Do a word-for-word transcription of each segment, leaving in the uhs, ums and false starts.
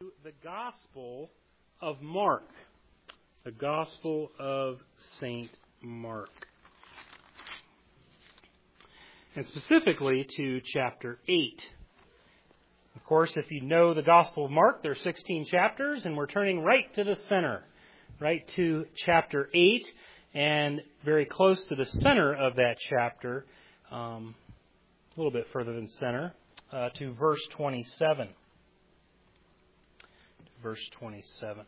The Gospel of Mark. The Gospel of Saint Mark. And specifically to chapter eight. Of course, if you know the Gospel of Mark, there are sixteen chapters, and we're turning right to the center, right to chapter eight, and very close to the center of that chapter, um, a little bit further than center, uh, to verse twenty-seven. Verse twenty-seven.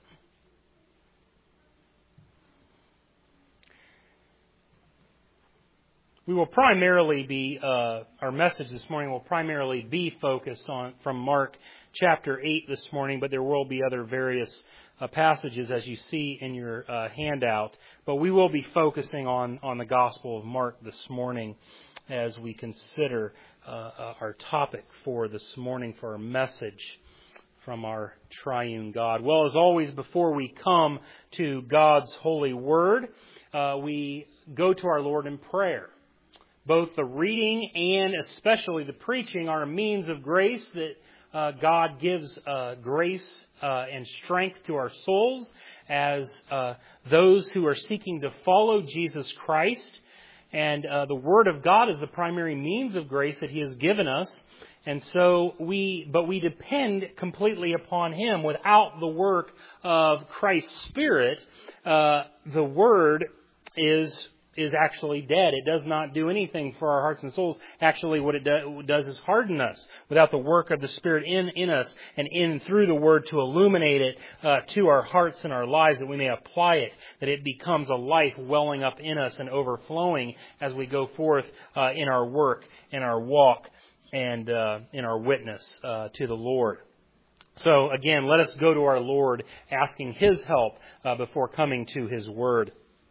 We will primarily be, uh, our message this morning will primarily be focused on from Mark chapter eight this morning, but there will be other various uh, passages as you see in your uh, handout. But we will be focusing on, on the Gospel of Mark this morning as we consider uh, uh, our topic for this morning, for our message from our triune God. Well, as always, before we come to God's holy word, uh, we go to our Lord in prayer. Both the reading and especially the preaching are a means of grace that uh, God gives uh, grace uh, and strength to our souls as uh, those who are seeking to follow Jesus Christ. And uh, the Word of God is the primary means of grace that He has given us. And so we, but we depend completely upon Him. Without the work of Christ's Spirit, uh, the Word is is actually dead. It does not do anything for our hearts and souls. Actually, what it do, does is harden us. Without the work of the Spirit in, in us and in through the Word to illuminate it uh, to our hearts and our lives, that we may apply it, that it becomes a life welling up in us and overflowing as we go forth uh, in our work, in our walk, and uh, in our witness uh, to the Lord. So again, let us go to our Lord asking His help uh, before coming to His Word.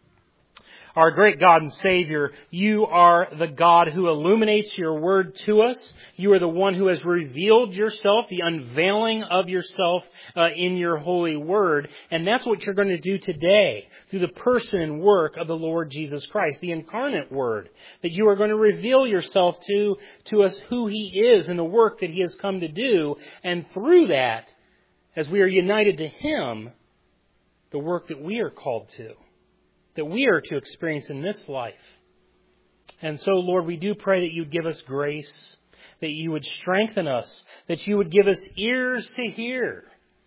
Our great God and Savior, You are the God who illuminates Your Word to us. You are the one who has revealed Yourself, the unveiling of Yourself uh, in Your holy Word. And that's what You're going to do today through the person and work of the Lord Jesus Christ, the incarnate Word. That You are going to reveal Yourself to, to us who He is and the work that He has come to do. And through that, as we are united to Him, the work that we are called to, that we are to experience in this life. And so, Lord, we do pray that You'd give us grace, that You would strengthen us, that You would give us ears to hear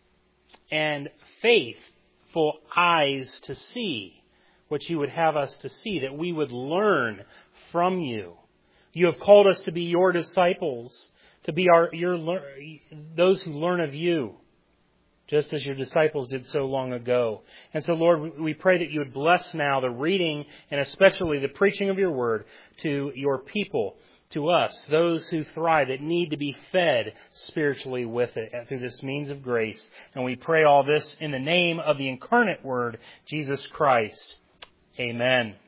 and faithful eyes to see what You would have us to see, that we would learn from You. You have called us to be Your disciples, to be our your those who learn of You, just as Your disciples did so long ago. And so, Lord, we pray that You would bless now the reading and especially the preaching of Your Word to Your people, to us, those who thrive, that need to be fed spiritually with it through this means of grace. And we pray all this in the name of the incarnate Word, Jesus Christ. Amen.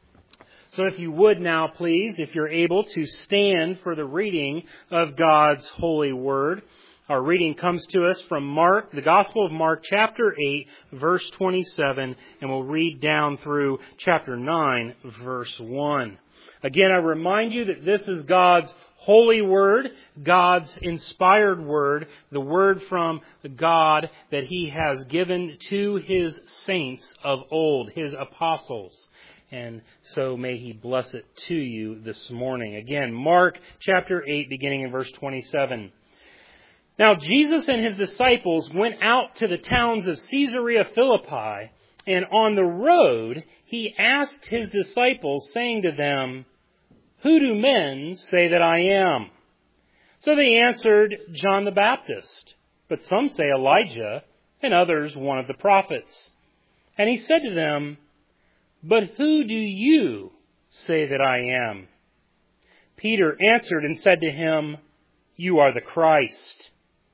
So if you would now, please, if you're able to stand for the reading of God's holy Word. Our reading comes to us from Mark, the Gospel of Mark, chapter eight, verse twenty-seven, and we'll read down through chapter nine, verse one. Again, I remind you that this is God's holy Word, God's inspired Word, the Word from God that He has given to His saints of old, His apostles. And so may He bless it to you this morning. Again, Mark chapter eight, beginning in verse twenty-seven. Now Jesus and His disciples went out to the towns of Caesarea Philippi, and on the road He asked His disciples, saying to them, "Who do men say that I am?" So they answered, "John the Baptist, but some say Elijah, and others one of the prophets." And He said to them, "But who do you say that I am?" Peter answered and said to Him, "You are the Christ."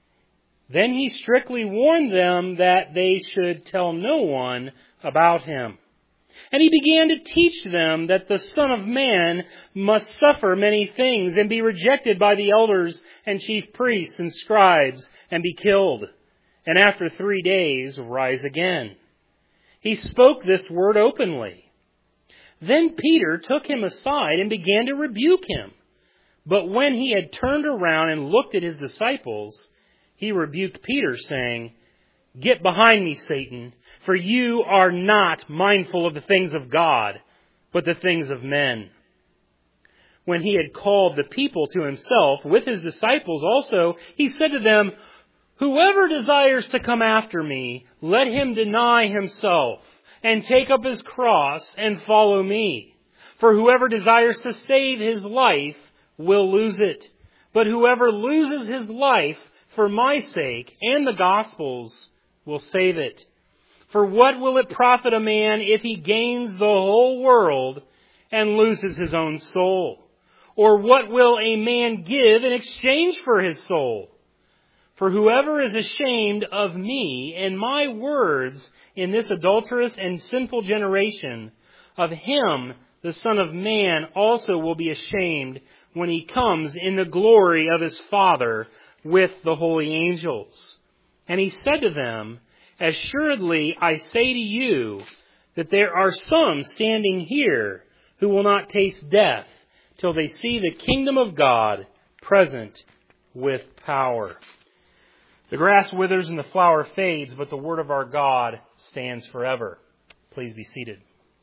Then He strictly warned them that they should tell no one about Him. And He began to teach them that the Son of Man must suffer many things and be rejected by the elders and chief priests and scribes and be killed, and after three days rise again. He spoke this word openly. Then Peter took Him aside and began to rebuke Him. But when He had turned around and looked at His disciples, he rebuked Peter, saying, "Get behind me, Satan, for you are not mindful of the things of God, but the things of men." When he had called the people to himself, with his disciples also, he said to them, "Whoever desires to come after me, let him deny himself, and take up his cross, and follow me. For whoever desires to save his life will lose it. But whoever loses his life for my sake and the gospel's will save it. For what will it profit a man if he gains the whole world and loses his own soul? Or what will a man give in exchange for his soul? For whoever is ashamed of me and my words in this adulterous and sinful generation, of him the Son of Man also will be ashamed when he comes in the glory of his Father with the holy angels." And he said to them, "Assuredly I say to you that there are some standing here who will not taste death till they see the kingdom of God present with power." The grass withers and the flower fades, but the word of our God stands forever. Please be seated.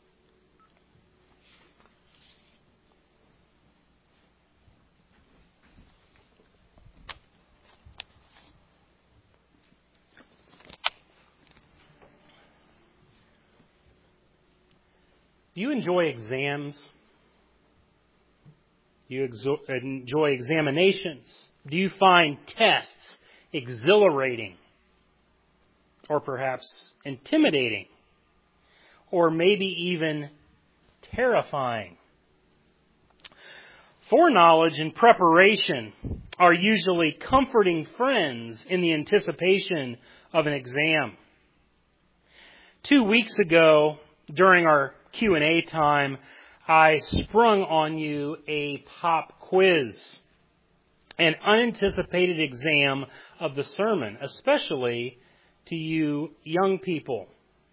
Do you enjoy exams? Do you exo- enjoy examinations? Do you find tests exhilarating? Or perhaps intimidating? Or maybe even terrifying? Foreknowledge and preparation are usually comforting friends in the anticipation of an exam. Two weeks ago, during our Q and A time, I sprung on you a pop quiz, an unanticipated exam of the sermon, especially to you young people.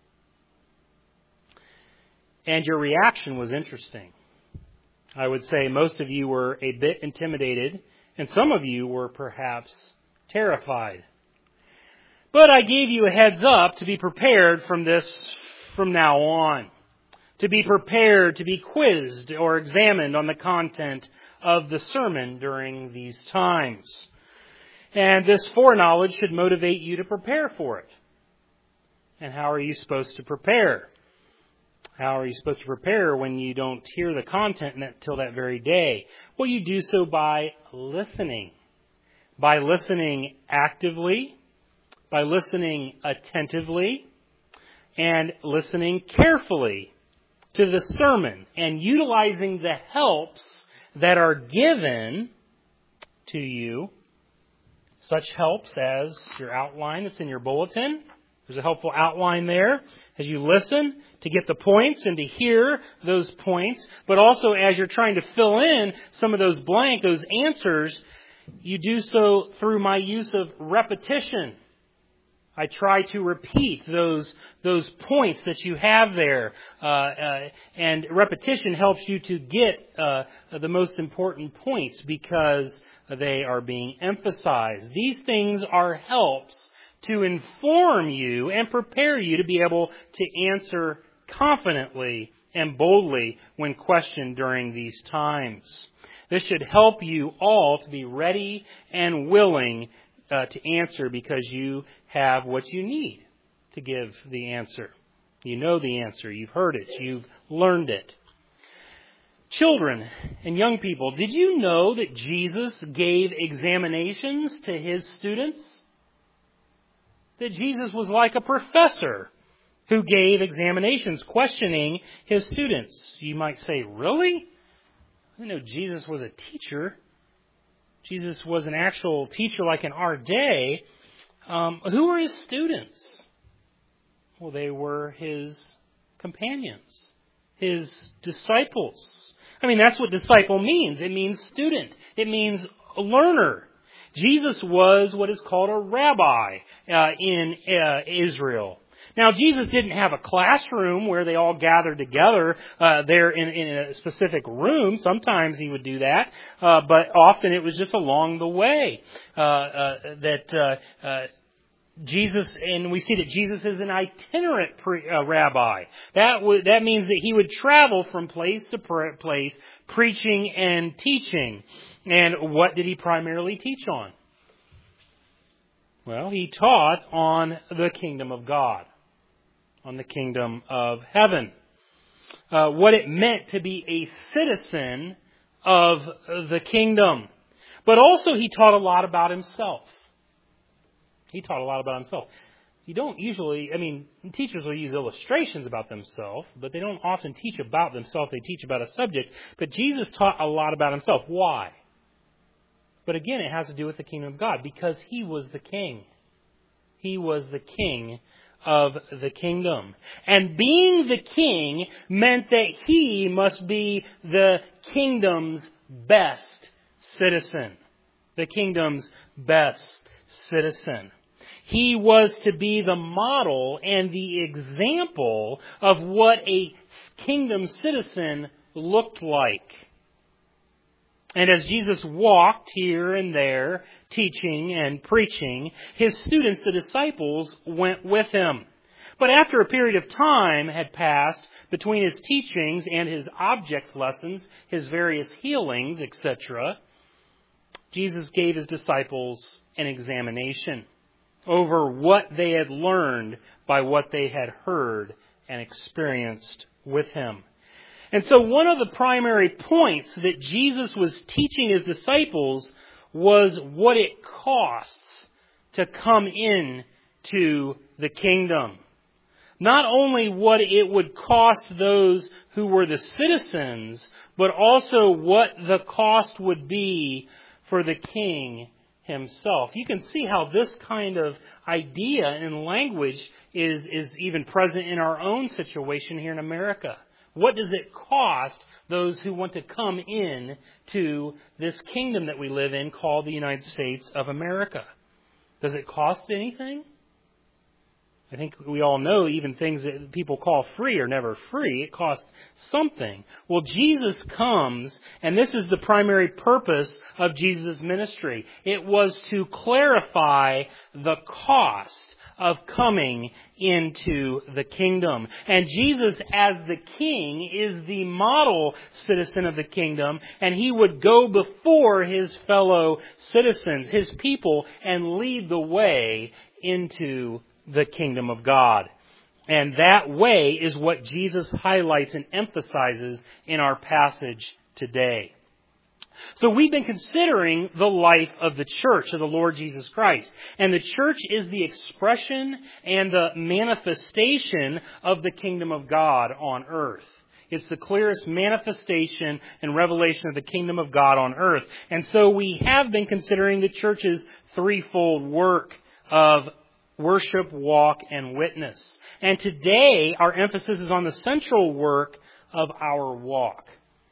And your reaction was interesting. I would say most of you were a bit intimidated, and some of you were perhaps terrified. But I gave you a heads up to be prepared from this from now on. To be prepared to be quizzed or examined on the content of the sermon during these times. And this foreknowledge should motivate you to prepare for it. And how are you supposed to prepare? How are you supposed to prepare when you don't hear the content until that very day? Well, you do so by listening. By listening actively, by listening attentively, and listening carefully to the sermon and utilizing the helps that are given to you. Such helps as your outline that's in your bulletin. There's a helpful outline there as you listen to get the points and to hear those points. But also as you're trying to fill in some of those blank, those answers, you do so through my use of repetition. I try to repeat those those points that you have there. Uh, uh, and repetition helps you to get uh, the most important points because they are being emphasized. These things are helps to inform you and prepare you to be able to answer confidently and boldly when questioned during these times. This should help you all to be ready and willing Uh, to answer because you have what you need to give the answer. You know the answer. You've heard it. You've learned it. Children and young people, did you know that Jesus gave examinations to his students? That Jesus was like a professor who gave examinations, questioning his students. You might say, really? I didn't know Jesus was a teacher. Jesus was an actual teacher like in our day. Um, who were his students? Well, they were his companions, his disciples. I mean, that's what disciple means. It means student. It means learner. Jesus was what is called a rabbi uh, in uh, Israel. Now, Jesus didn't have a classroom where they all gathered together uh, there in, in a specific room. Sometimes he would do that, uh, but often it was just along the way uh, uh, that uh, uh, Jesus, and we see that Jesus is an itinerant pre, uh, rabbi. That would that means that he would travel from place to pre- place, preaching and teaching. And what did he primarily teach on? Well, he taught on the kingdom of God, on the kingdom of heaven, uh, what it meant to be a citizen of the kingdom. But also he taught a lot about himself. He taught a lot about himself. You don't usually, I mean, teachers will use illustrations about themselves, but they don't often teach about themselves. They teach about a subject. But Jesus taught a lot about himself. Why? But again, it has to do with the kingdom of God, because he was the king. He was the king of the kingdom. And being the king meant that he must be the kingdom's best citizen. The kingdom's best citizen. He was to be the model and the example of what a kingdom citizen looked like. And as Jesus walked here and there, teaching and preaching, his students, the disciples, went with him. But after a period of time had passed between his teachings and his object lessons, his various healings, et cetera, Jesus gave his disciples an examination over what they had learned by what they had heard and experienced with him. And so one of the primary points that Jesus was teaching his disciples was what it costs to come in to the kingdom. Not only what it would cost those who were the citizens, but also what the cost would be for the king himself. You can see how this kind of idea and language is, is even present in our own situation here in America. What does it cost those who want to come in to this kingdom that we live in called the United States of America? Does it cost anything? I think we all know even things that people call free are never free. It costs something. Well, Jesus comes, and this is the primary purpose of Jesus' ministry. It was to clarify the cost of coming into the kingdom. And Jesus, as the king, is the model citizen of the kingdom, and he would go before his fellow citizens, his people, and lead the way into the kingdom of God. And that way is what Jesus highlights and emphasizes in our passage today. So we've been considering the life of the church of the Lord Jesus Christ. And the church is the expression and the manifestation of the kingdom of God on earth. It's the clearest manifestation and revelation of the kingdom of God on earth. And so we have been considering the church's threefold work of worship, walk, and witness. And today our emphasis is on the central work of our walk.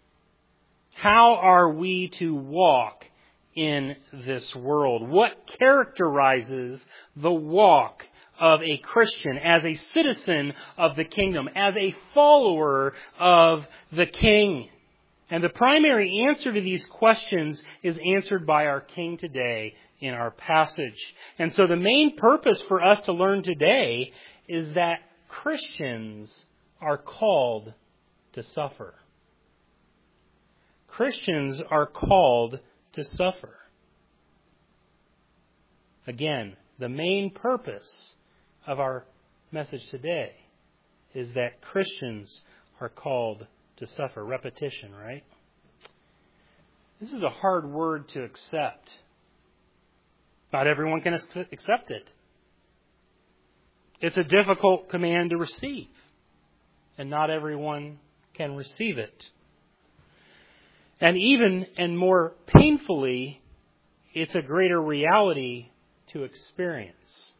How are we to walk in this world? What characterizes the walk of a Christian as a citizen of the kingdom, as a follower of the King? And the primary answer to these questions is answered by our King today in our passage. And so the main purpose for us to learn today is that Christians are called to suffer. Christians are called to suffer. Again, the main purpose of our message today is that Christians are called to suffer. Repetition, right? This is a hard word to accept. Not everyone can accept it. It's a difficult command to receive, and not everyone can receive it. And even and more painfully, it's a greater reality to experience.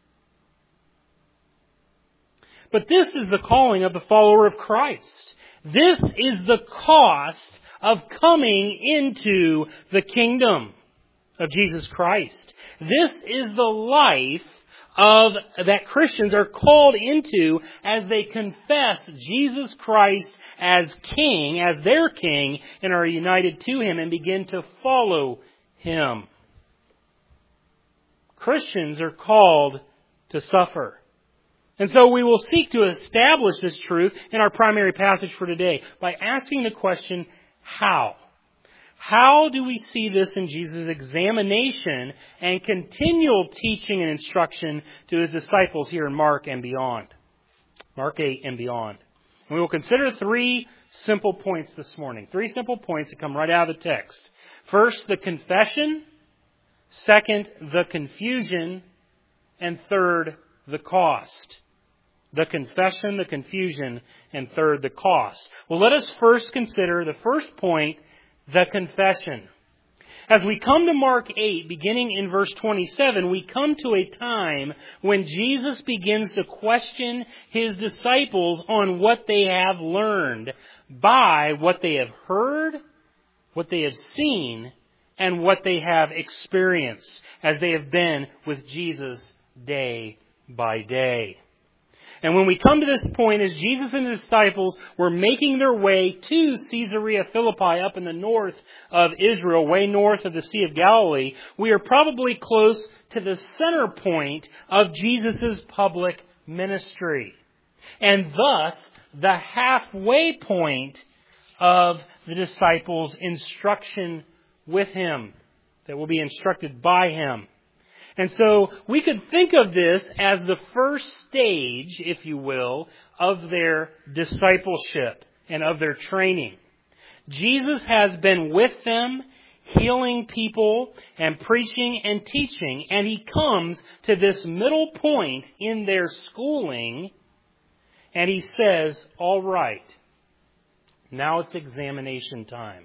But this is the calling of the follower of Christ. This is the cost of coming into the kingdom of Jesus Christ. This is the life of that Christians are called into as they confess Jesus Christ as King, as their King, and are united to Him and begin to follow Him. Christians are called to suffer. And so we will seek to establish this truth in our primary passage for today by asking the question, how? How do we see this in Jesus' examination and continual teaching and instruction to His disciples here in Mark and beyond? Mark eight and beyond. And we will consider three simple points this morning. Three simple points that come right out of the text. First, the confession. Second, the confusion. And third, the cost. The confession, the confusion, and third, the cost. Well, let us first consider the first point, the confession. As we come to Mark eight, beginning in verse twenty-seven, we come to a time when Jesus begins to question His disciples on what they have learned by what they have heard, what they have seen, and what they have experienced as they have been with Jesus day by day. And when we come to this point, as Jesus and His disciples were making their way to Caesarea Philippi up in the north of Israel, way north of the Sea of Galilee, we are probably close to the center point of Jesus' public ministry. And thus, the halfway point of the disciples' instruction with Him, that will be instructed by Him. And so we could think of this as the first stage, if you will, of their discipleship and of their training. Jesus has been with them, healing people and preaching and teaching, and He comes to this middle point in their schooling, and He says, all right, now it's examination time.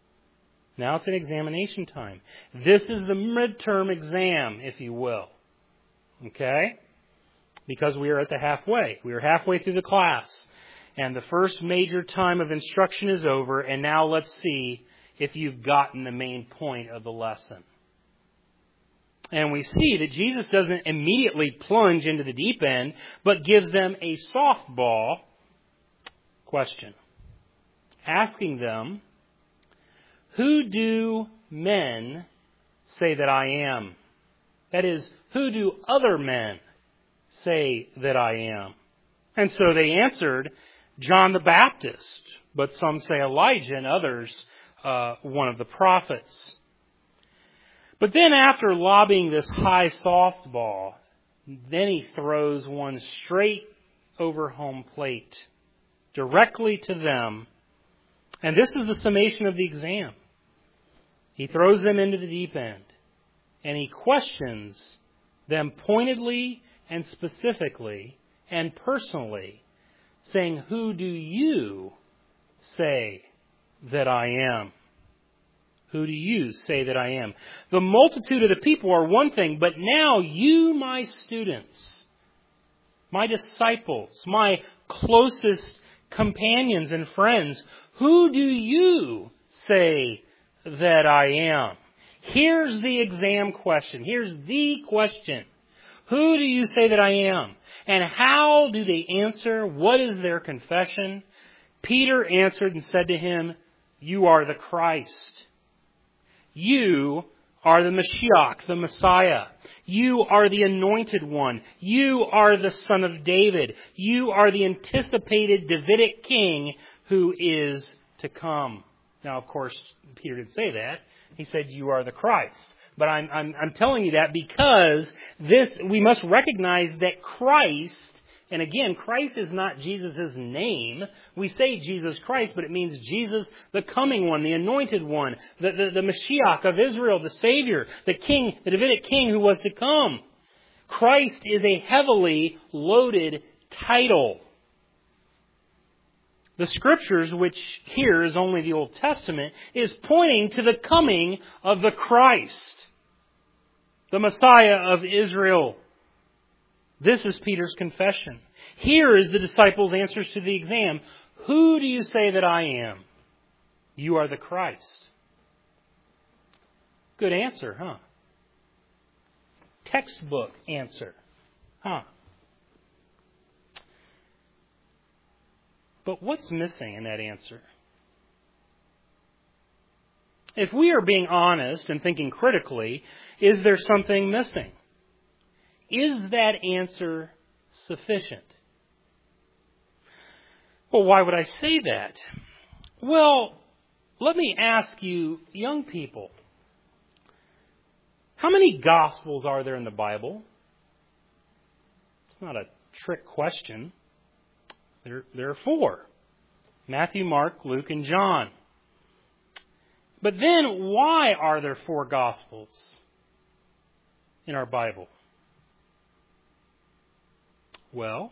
Now it's an examination time. This is the midterm exam, if you will. Okay? Because we are at the halfway. We are halfway through the class. And the first major time of instruction is over. And now let's see if you've gotten the main point of the lesson. And we see that Jesus doesn't immediately plunge into the deep end, but gives them a softball question. Asking them, who do men say that I am? That is, who do other men say that I am? And so they answered, John the Baptist, but some say Elijah, and others uh, one of the prophets. But then after lobbing this high softball, then He throws one straight over home plate, directly to them. And this is the summation of the exam. He throws them into the deep end, and He questions them pointedly and specifically and personally, saying, who do you say that I am? Who do you say that I am? The multitude of the people are one thing, but now you, my students, my disciples, my closest companions and friends, who do you say that I am? Here's the exam question. Here's the question. Who do you say that I am? And how do they answer? What is their confession? Peter answered and said to Him, you are the Christ. You are the Mashiach, the Messiah. You are the Anointed One. You are the Son of David. You are the anticipated Davidic King who is to come. Now, of course, Peter didn't say that. He said, you are the Christ. But I'm, I'm, I'm telling you that because this, we must recognize that Christ, and again, Christ is not Jesus' name. We say Jesus Christ, but it means Jesus, the coming one, the anointed one, the, the, the Mashiach of Israel, the Savior, the King, the Davidic King who was to come. Christ is a heavily loaded title. The Scriptures, which here is only the Old Testament, is pointing to the coming of the Christ, the Messiah of Israel. This is Peter's confession. Here is the disciples' answers to the exam. Who do you say that I am? You are the Christ. Good answer, huh? Textbook answer. Huh. But what's missing in that answer? If we are being honest and thinking critically, is there something missing? Is that answer sufficient? Well, why would I say that? Well, let me ask you, young people, how many Gospels are there in the Bible? It's not a trick question. There, there are four. Matthew, Mark, Luke, and John. But then, why are there four Gospels in our Bible? Well,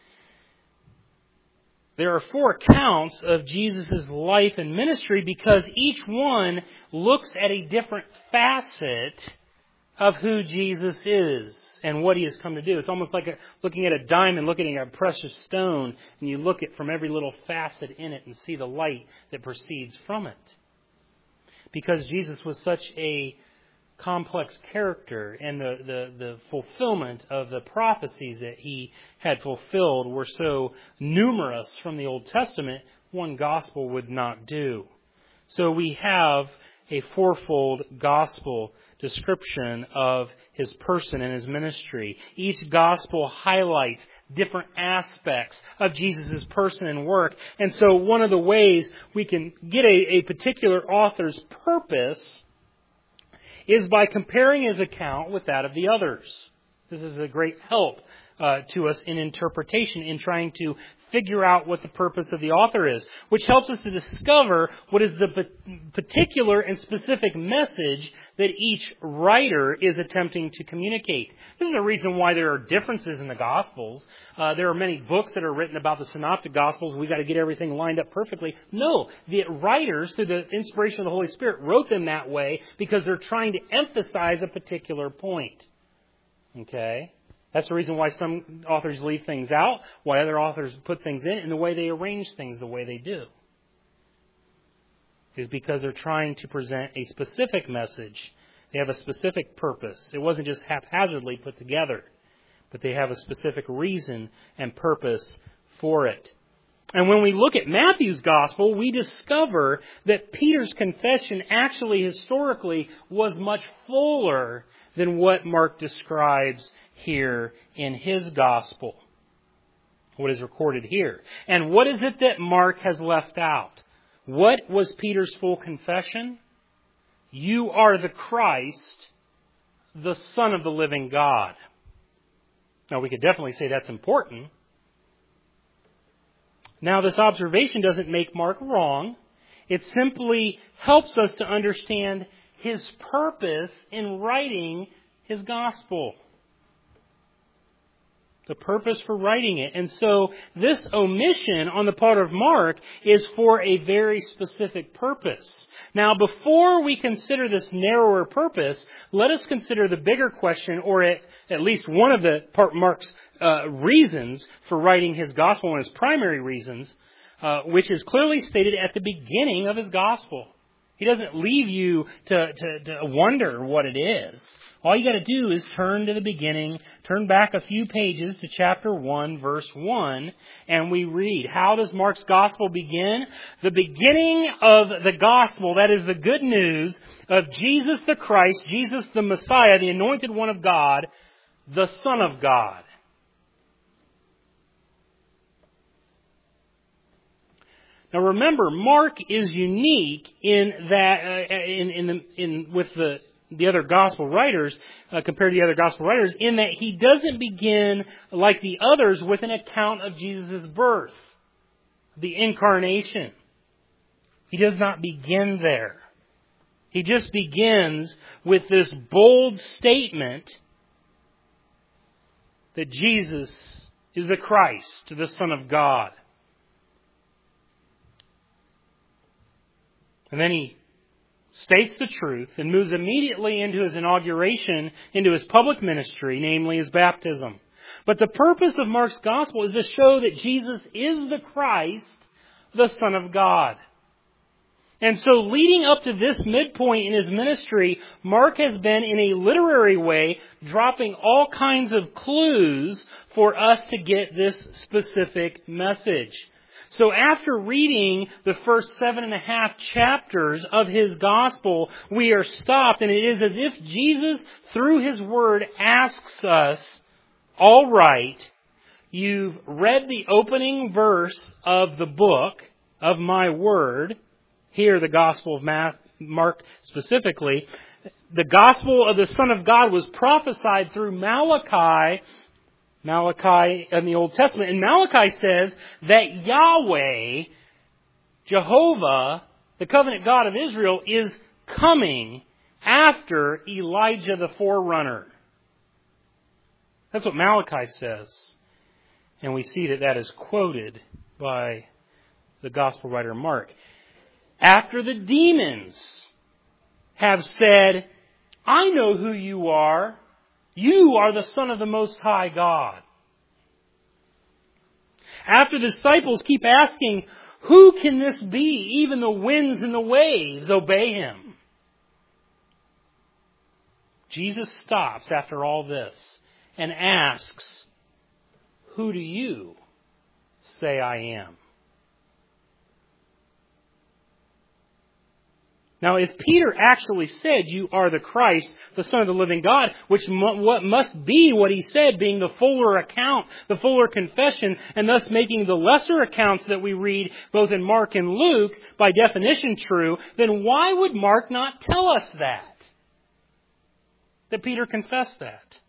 there are four accounts of Jesus' life and ministry because each one looks at a different facet of who Jesus is and what He has come to do. It's almost like a, looking at a diamond, looking at a precious stone, and you look at from every little facet in it and see the light that proceeds from it. Because Jesus was such a complex character, and the, the, the fulfillment of the prophecies that He had fulfilled were so numerous from the Old Testament, one gospel would not do. So we have a fourfold gospel description of His person and His ministry. Each gospel highlights different aspects of Jesus' person and work. And so one of the ways we can get a, a particular author's purpose is by comparing his account with that of the others. This is a great help uh, to us in interpretation, in trying to figure out what the purpose of the author is, which helps us to discover what is the particular and specific message that each writer is attempting to communicate. This is the reason why there are differences in the Gospels. Uh, there are many books that are written about the Synoptic Gospels. We've got to get everything lined up perfectly. No, the writers, through the inspiration of the Holy Spirit, wrote them that way because they're trying to emphasize a particular point. Okay? That's the reason why some authors leave things out, why other authors put things in, and the way they arrange things the way they do. Is because they're trying to present a specific message. They have a specific purpose. It wasn't just haphazardly put together, but they have a specific reason and purpose for it. And when we look at Matthew's gospel, we discover that Peter's confession actually historically was much fuller than what Mark describes here in his gospel. What is recorded here. And what is it that Mark has left out? What was Peter's full confession? You are the Christ, the Son of the living God. Now we could definitely say that's important. Now, this observation doesn't make Mark wrong. It simply helps us to understand his purpose in writing his gospel. The purpose for writing it. And so this omission on the part of Mark is for a very specific purpose. Now, before we consider this narrower purpose, let us consider the bigger question, or at, at least one of the part Mark's uh, reasons for writing his gospel, and his primary reasons, uh, which is clearly stated at the beginning of his gospel. He doesn't leave you to, to, to wonder what it is. All you got to do is turn to the beginning, turn back a few pages to chapter one, verse one, and we read. How does Mark's gospel begin? The beginning of the gospel, that is the good news of Jesus the Christ, Jesus the Messiah, the anointed one of God, the Son of God. Now remember, Mark is unique in that, uh, in, in, the, in with the the other gospel writers, uh, compared to the other gospel writers, in that he doesn't begin, like the others, with an account of Jesus' birth, the incarnation. He does not begin there. He just begins with this bold statement that Jesus is the Christ, the Son of God. And then he states the truth and moves immediately into his inauguration, into his public ministry, namely his baptism. But the purpose of Mark's gospel is to show that Jesus is the Christ, the Son of God. And so leading up to this midpoint in his ministry, Mark has been, in a literary way, dropping all kinds of clues for us to get this specific message. So after reading the first seven and a half chapters of his gospel, we are stopped, and it is as if Jesus, through his word, asks us, all right, you've read the opening verse of the book of my word, here the Gospel of Mark specifically. The Gospel of the Son of God was prophesied through Malachi, Malachi in the Old Testament. And Malachi says that Yahweh, Jehovah, the covenant God of Israel, is coming after Elijah the forerunner. That's what Malachi says. And we see that that is quoted by the Gospel writer Mark. After the demons have said, I know who you are. You are the Son of the Most High God. After the disciples keep asking, who can this be? Even the winds and the waves obey him. Jesus stops after all this and asks, who do you say I am? Now, if Peter actually said, you are the Christ, the Son of the living God, which mu- what must be what he said, being the fuller account, the fuller confession, and thus making the lesser accounts that we read both in Mark and Luke, by definition true, then why would Mark not tell us that? That Peter confessed that?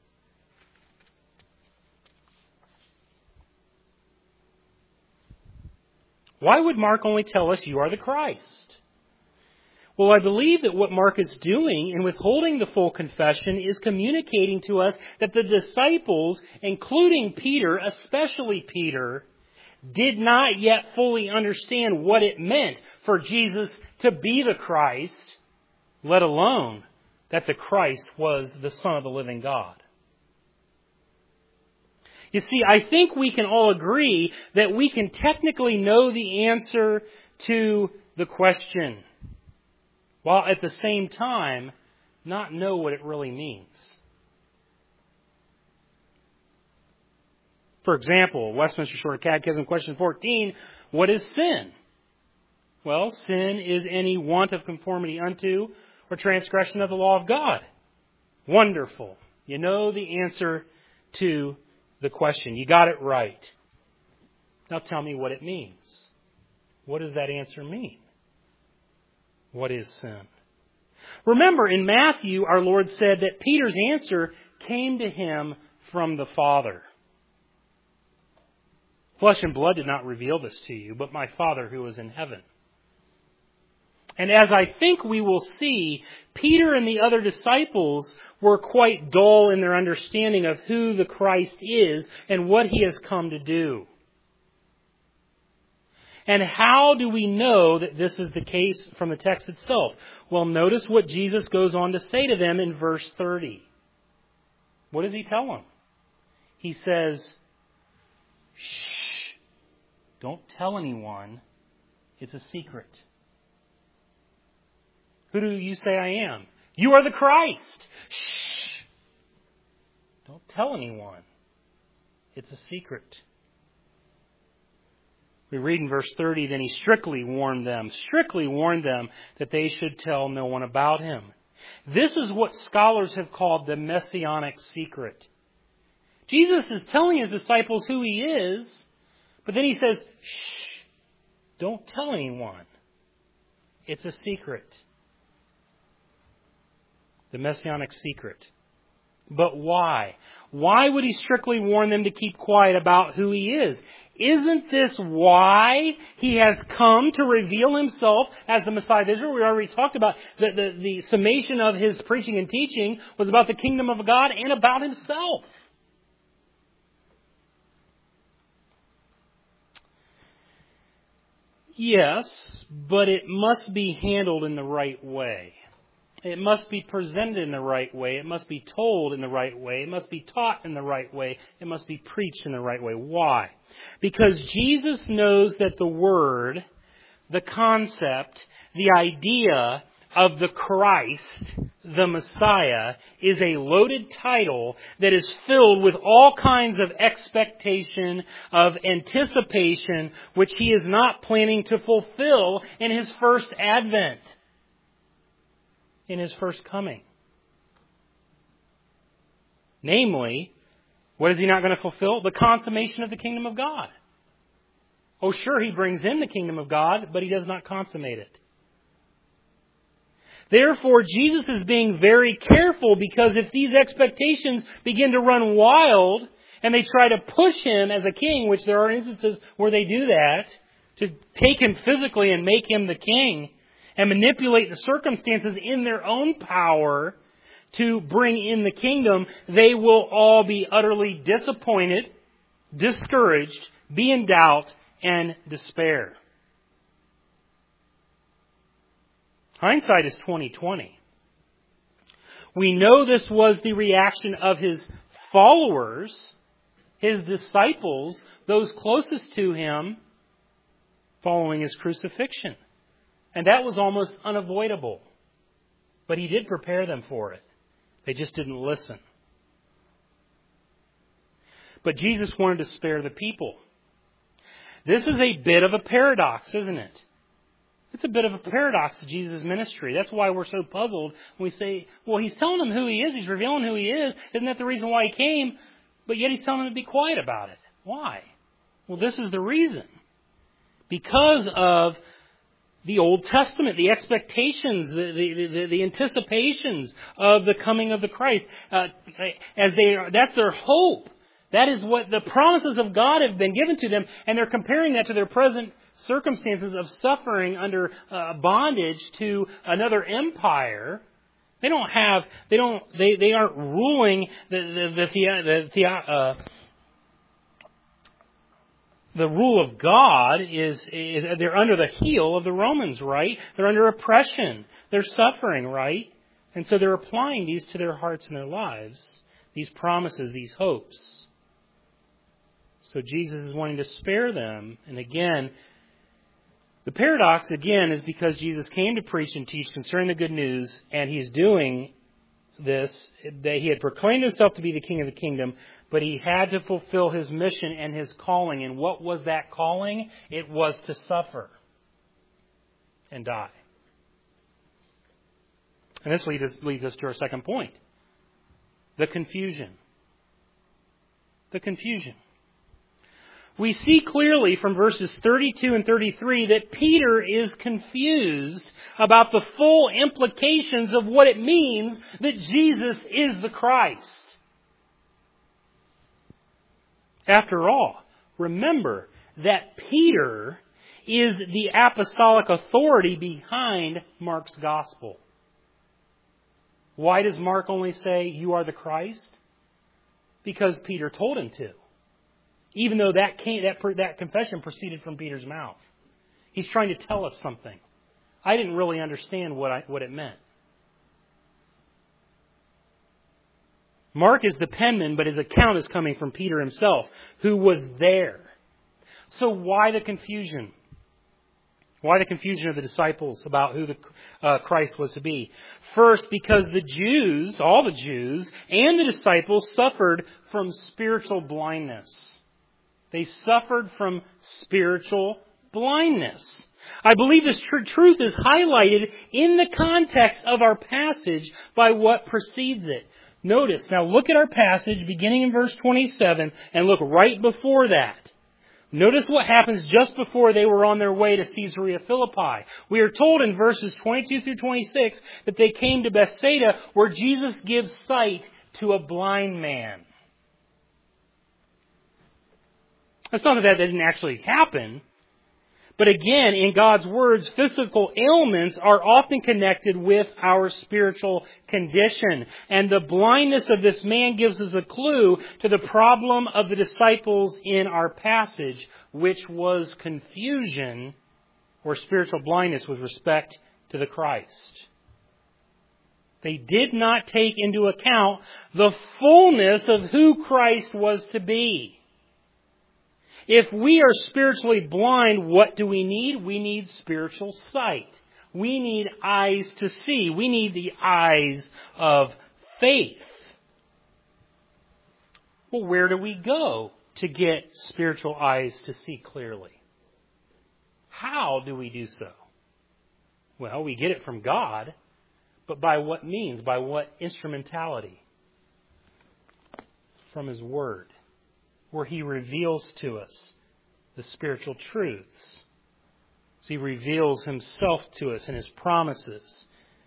Why would Mark only tell us you are the Christ? Well, I believe that what Mark is doing in withholding the full confession is communicating to us that the disciples, including Peter, especially Peter, did not yet fully understand what it meant for Jesus to be the Christ, let alone that the Christ was the Son of the living God. You see, I think we can all agree that we can technically know the answer to the question, while at the same time not know what it really means. For example, Westminster Shorter Catechism, question fourteen, what is sin? Well, sin is any want of conformity unto or transgression of the law of God. Wonderful. You know the answer to the question. You got it right. Now tell me what it means. What does that answer mean? What is sin? Remember, in Matthew, our Lord said that Peter's answer came to him from the Father. Flesh and blood did not reveal this to you, but my Father who is in heaven. And as I think we will see, Peter and the other disciples were quite dull in their understanding of who the Christ is and what he has come to do. And how do we know that this is the case from the text itself? Well, notice what Jesus goes on to say to them in verse thirty. What does he tell them? He says, shh, don't tell anyone. It's a secret. Who do you say I am? You are the Christ. Shh, don't tell anyone. It's a secret. We read in verse thirty, then he strictly warned them, strictly warned them that they should tell no one about him. This is what scholars have called the messianic secret. Jesus is telling his disciples who he is, but then he says, shh, don't tell anyone. It's a secret. The messianic secret. But why? Why would he strictly warn them to keep quiet about who he is? Isn't this why he has come to reveal himself as the Messiah of Israel? We already talked about the, the, the summation of his preaching and teaching was about the kingdom of God and about himself. Yes, but it must be handled in the right way. It must be presented in the right way. It must be told in the right way. It must be taught in the right way. It must be preached in the right way. Why? Because Jesus knows that the Word, the concept, the idea of the Christ, the Messiah, is a loaded title that is filled with all kinds of expectation, of anticipation, which He is not planning to fulfill in His first advent, in His first coming. Namely, what is He not going to fulfill? The consummation of the kingdom of God. Oh, sure, He brings in the kingdom of God, but He does not consummate it. Therefore, Jesus is being very careful, because if these expectations begin to run wild and they try to push Him as a king, which there are instances where they do that, to take Him physically and make Him the king and manipulate the circumstances in their own power to bring in the kingdom, they will all be utterly disappointed, discouraged, be in doubt, and despair. Hindsight is twenty twenty. We know this was the reaction of His followers, His disciples, those closest to Him, following His crucifixion. And that was almost unavoidable. But He did prepare them for it. They just didn't listen. But Jesus wanted to spare the people. This is a bit of a paradox, isn't it? It's a bit of a paradox to Jesus' ministry. That's why we're so puzzled when we say, well, He's telling them who He is. He's revealing who He is. Isn't that the reason why He came? But yet He's telling them to be quiet about it. Why? Well, this is the reason. Because of the Old Testament, the expectations, the, the, the, the anticipations of the coming of the Christ. Uh, as they are, that's their hope. That is what the promises of God have been given to them, and they're comparing that to their present circumstances of suffering under uh, bondage to another empire. They don't have, they don't, they, they aren't ruling the the the, the, the, uh, the rule of God is is they're under the heel of the Romans, right? They're under oppression. They're suffering, right? And so they're applying these to their hearts and their lives, these promises, these hopes. So Jesus is wanting to spare them. And again, the paradox, again, is because Jesus came to preach and teach concerning the good news, and He's doing this, that He had proclaimed Himself to be the King of the kingdom, but He had to fulfill His mission and His calling. And what was that calling? It was to suffer and die. And this leads us, leads us to our second point. The confusion. The confusion. We see clearly from verses thirty-two and thirty-three that Peter is confused about the full implications of what it means that Jesus is the Christ. After all, remember that Peter is the apostolic authority behind Mark's gospel. Why does Mark only say, "You are the Christ"? Because Peter told him to. Even though that, came, that that confession proceeded from Peter's mouth. He's trying to tell us something. I didn't really understand what I, what it meant. Mark is the penman, but his account is coming from Peter himself, who was there. So why the confusion? Why the confusion of the disciples about who the uh, Christ was to be? First, because the Jews, all the Jews, and the disciples suffered from spiritual blindness. They suffered from spiritual blindness. I believe this tr- truth is highlighted in the context of our passage by what precedes it. Notice, now look at our passage beginning in verse twenty-seven and look right before that. Notice what happens just before they were on their way to Caesarea Philippi. We are told in verses twenty-two through twenty-six that they came to Bethsaida, where Jesus gives sight to a blind man. It's not that that didn't actually happen. But again, in God's words, physical ailments are often connected with our spiritual condition. And the blindness of this man gives us a clue to the problem of the disciples in our passage, which was confusion or spiritual blindness with respect to the Christ. They did not take into account the fullness of who Christ was to be. If we are spiritually blind, what do we need? We need spiritual sight. We need eyes to see. We need the eyes of faith. Well, where do we go to get spiritual eyes to see clearly? How do we do so? Well, we get it from God, but by what means? By what instrumentality? From His Word, where He reveals to us the spiritual truths. He reveals Himself to us in His promises.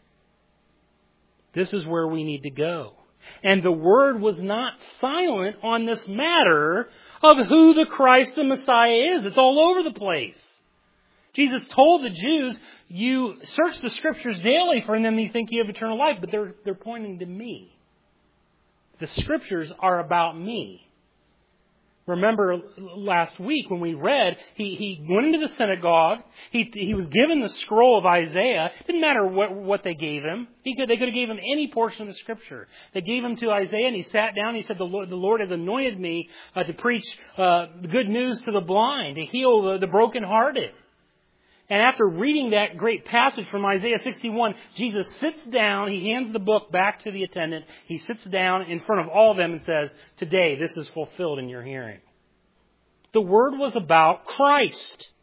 This is where we need to go. And the Word was not silent on this matter of who the Christ, the Messiah, is. It's all over the place. Jesus told the Jews, you search the Scriptures daily, for in them you think you have eternal life, but they're, they're pointing to me. The Scriptures are about me. Remember last week when we read, he, he went into the synagogue, he, he was given the scroll of Isaiah. It didn't matter what, what they gave him. He could, they could have gave him any portion of the Scripture. They gave him to Isaiah and he sat down and he said, the Lord, the Lord has anointed me uh, to preach uh, good news to the blind, to heal the, the brokenhearted. And after reading that great passage from Isaiah sixty-one, Jesus sits down, he hands the book back to the attendant, he sits down in front of all of them and says, today this is fulfilled in your hearing. The Word was about Christ.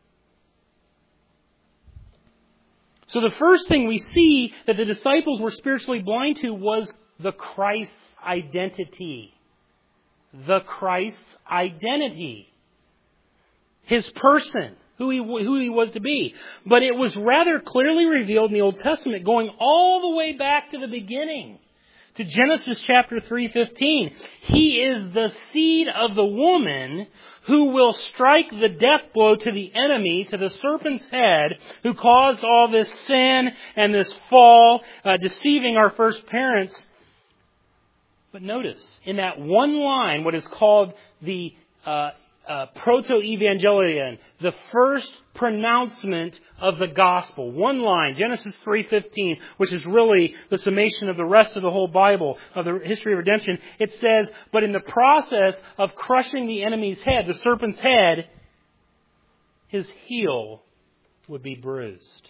So the first thing we see that the disciples were spiritually blind to was the Christ's identity. The Christ's identity. His person. Who he, who he was to be. But it was rather clearly revealed in the Old Testament, going all the way back to the beginning, to Genesis chapter three fifteen. He is the seed of the woman who will strike the death blow to the enemy, to the serpent's head, who caused all this sin and this fall, uh, deceiving our first parents. But notice, in that one line, what is called the uh, Uh, proto-evangelion, the first pronouncement of the gospel. One line, Genesis three fifteen, which is really the summation of the rest of the whole Bible, of the history of redemption. It says, but in the process of crushing the enemy's head, the serpent's head, his heel would be bruised.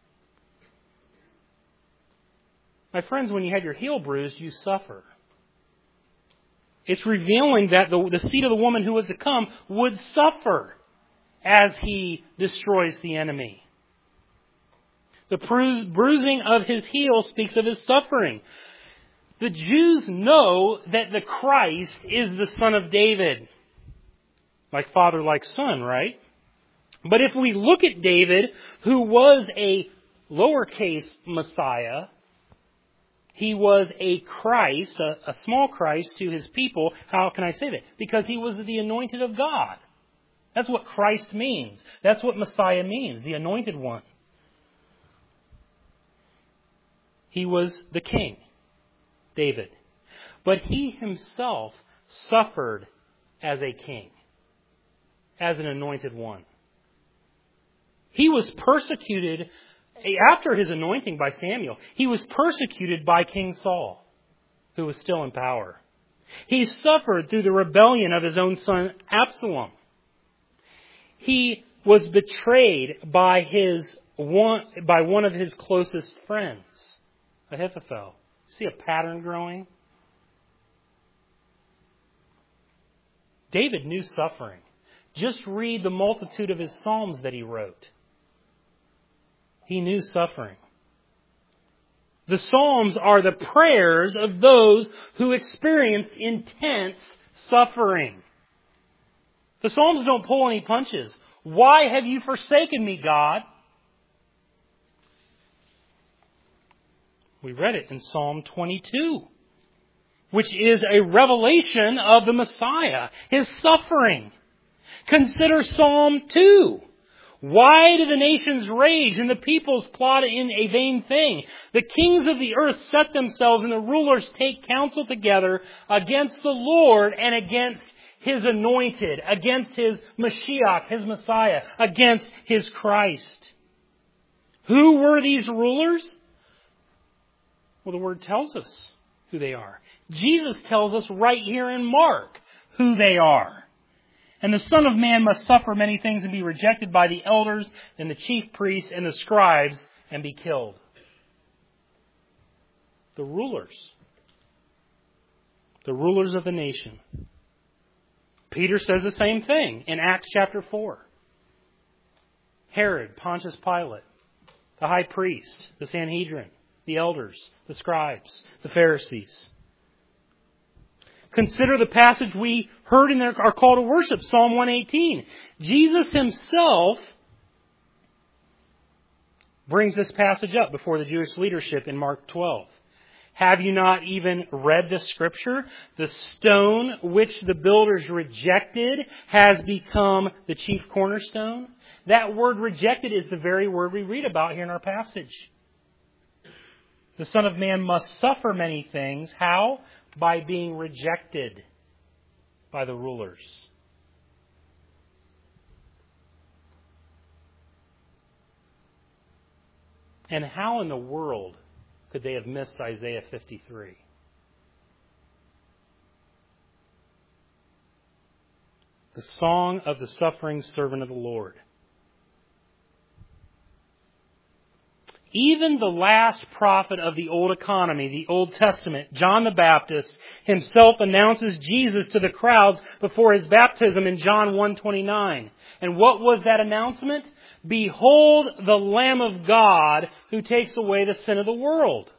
My friends, when you have your heel bruised, you suffer. It's revealing that the, the seed of the woman who was to come would suffer as he destroys the enemy. The bru- bruising of his heel speaks of his suffering. The Jews know that the Christ is the Son of David. Like father, like son, right? But if we look at David, who was a lowercase Messiah, he was a Christ, a, a small Christ to his people. How can I say that? Because he was the anointed of God. That's what Christ means. That's what Messiah means, the anointed one. He was the king, David. But he himself suffered as a king, as an anointed one. He was persecuted. After his anointing by Samuel, he was persecuted by King Saul, who was still in power. He suffered through the rebellion of his own son Absalom. He was betrayed by his one, by one of his closest friends, Ahithophel. See a pattern growing? David knew suffering. Just read the multitude of his psalms that he wrote. He knew suffering. The Psalms are the prayers of those who experienced intense suffering. The Psalms don't pull any punches. Why have you forsaken me, God? We read it in Psalm twenty-two, which is a revelation of the Messiah, His suffering. Consider Psalm two. Why do the nations rage and the peoples plot in a vain thing? The kings of the earth set themselves and the rulers take counsel together against the Lord and against His anointed, against His Mashiach, His Messiah, against His Christ. Who were these rulers? Well, the Word tells us who they are. Jesus tells us right here in Mark who they are. And the Son of Man must suffer many things and be rejected by the elders and the chief priests and the scribes and be killed. The rulers. The rulers of the nation. Peter says the same thing in Acts chapter four. Herod, Pontius Pilate, the high priest, the Sanhedrin, the elders, the scribes, the Pharisees. Consider the passage we heard in our call to worship, Psalm one eighteen. Jesus himself brings this passage up before the Jewish leadership in Mark twelve. Have you not even read this scripture? The stone which the builders rejected has become the chief cornerstone. That word rejected is the very word we read about here in our passage. The Son of Man must suffer many things. How? By being rejected by the rulers. And how in the world could they have missed Isaiah fifty-three? The song of the suffering servant of the Lord. Even the last prophet of the Old Economy, the Old Testament, John the Baptist, himself announces Jesus to the crowds before his baptism in John one twenty-nine. And what was that announcement? Behold the Lamb of God who takes away the sin of the world.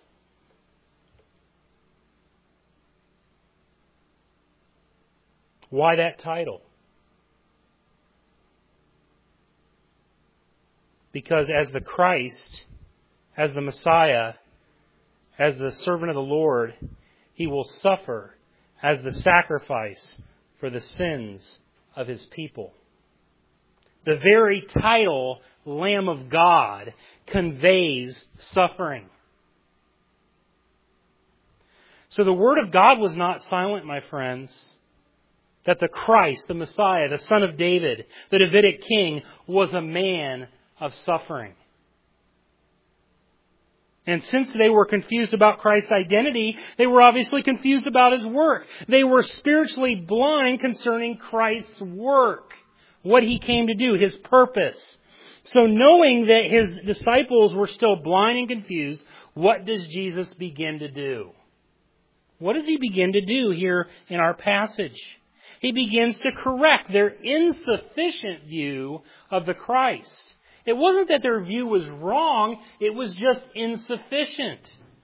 Why that title? Because as the Christ, as the Messiah, as the servant of the Lord, he will suffer as the sacrifice for the sins of his people. The very title, Lamb of God, conveys suffering. So the Word of God was not silent, my friends, that the Christ, the Messiah, the Son of David, the Davidic King, was a man of suffering. And since they were confused about Christ's identity, they were obviously confused about his work. They were spiritually blind concerning Christ's work, what he came to do, his purpose. So knowing that his disciples were still blind and confused, what does Jesus begin to do? What does he begin to do here in our passage? He begins to correct their insufficient view of the Christ. It wasn't that their view was wrong, it was just insufficient.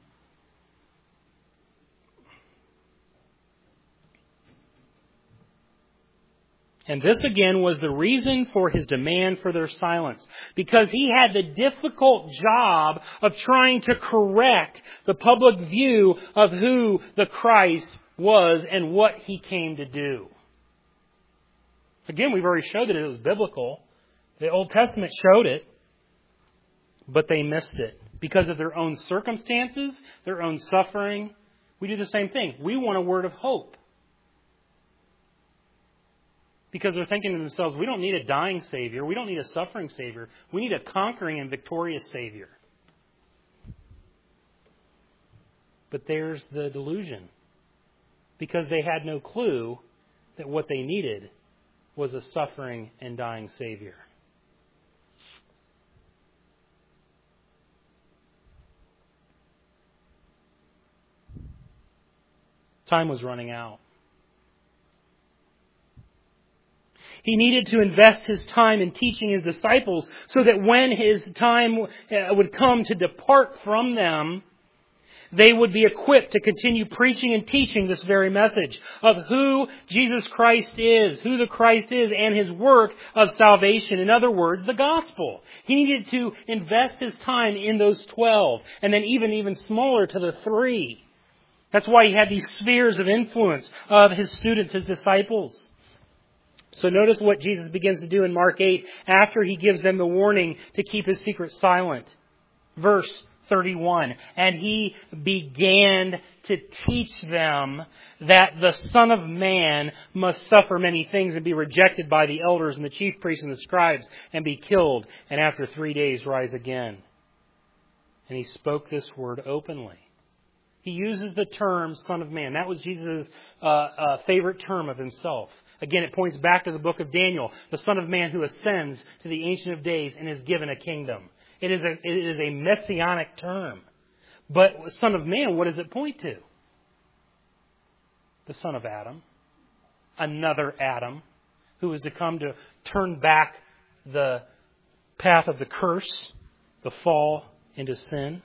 And this again was the reason for his demand for their silence. Because he had the difficult job of trying to correct the public view of who the Christ was and what he came to do. Again, we've already showed that it was biblical. The Old Testament showed it, but they missed it. Because of their own circumstances, their own suffering. We do the same thing. We want a word of hope. Because they're thinking to themselves, we don't need a dying Savior. We don't need a suffering Savior. We need a conquering and victorious Savior. But there's the delusion. Because they had no clue that what they needed was a suffering and dying Savior. Time was running out. He needed to invest his time in teaching his disciples so that when his time would come to depart from them, they would be equipped to continue preaching and teaching this very message of who Jesus Christ is, who the Christ is, and his work of salvation. In other words, the gospel. He needed to invest his time in those twelve, and then even, even smaller to the three. That's why he had these spheres of influence of his students, his disciples. So notice what Jesus begins to do in Mark eight after he gives them the warning to keep his secret silent. Verse thirty-one. And he began to teach them that the Son of Man must suffer many things and be rejected by the elders and the chief priests and the scribes and be killed and after three days rise again. And he spoke this word openly. He uses the term Son of Man. That was Jesus' uh, uh, favorite term of himself. Again, it points back to the book of Daniel, the Son of Man who ascends to the Ancient of Days and is given a kingdom. It is a, it is a messianic term. But Son of Man, what does it point to? The son of Adam. Another Adam who is to come to turn back the path of the curse, the fall into sin.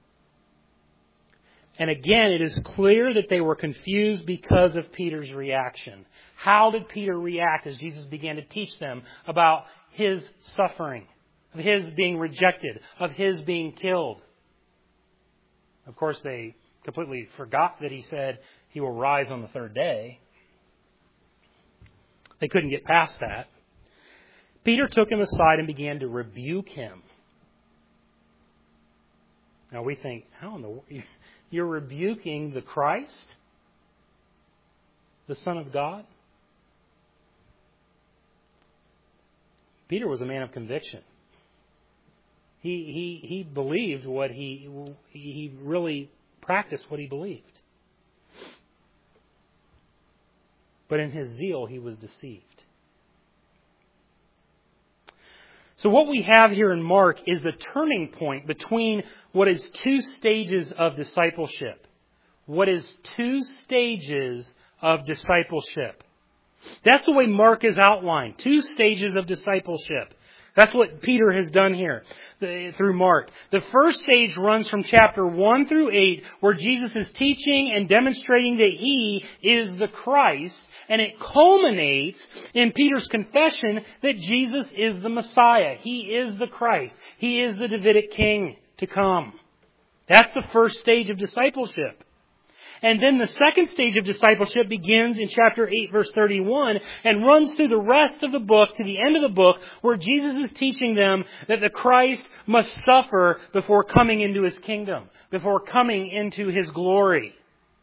And again, it is clear that they were confused because of Peter's reaction. How did Peter react as Jesus began to teach them about His suffering, of His being rejected, of His being killed? Of course, they completely forgot that He said He will rise on the third day. They couldn't get past that. Peter took him aside and began to rebuke him. Now we think, how in the world? You're rebuking the Christ? The Son of God? Peter was a man of conviction. He he he believed what he he really practiced what he believed. But in his zeal, he was deceived. So what we have here in Mark is the turning point between what is two stages of discipleship. What is two stages of discipleship. That's the way Mark is outlined. Two stages of discipleship. That's what Peter has done here through Mark. The first stage runs from chapter one through eight, where Jesus is teaching and demonstrating that He is the Christ, and it culminates in Peter's confession that Jesus is the Messiah. He is the Christ. He is the Davidic King to come. That's the first stage of discipleship. And then the second stage of discipleship begins in chapter eight, verse thirty-one, and runs through the rest of the book to the end of the book, where Jesus is teaching them that the Christ must suffer before coming into His kingdom, before coming into His glory.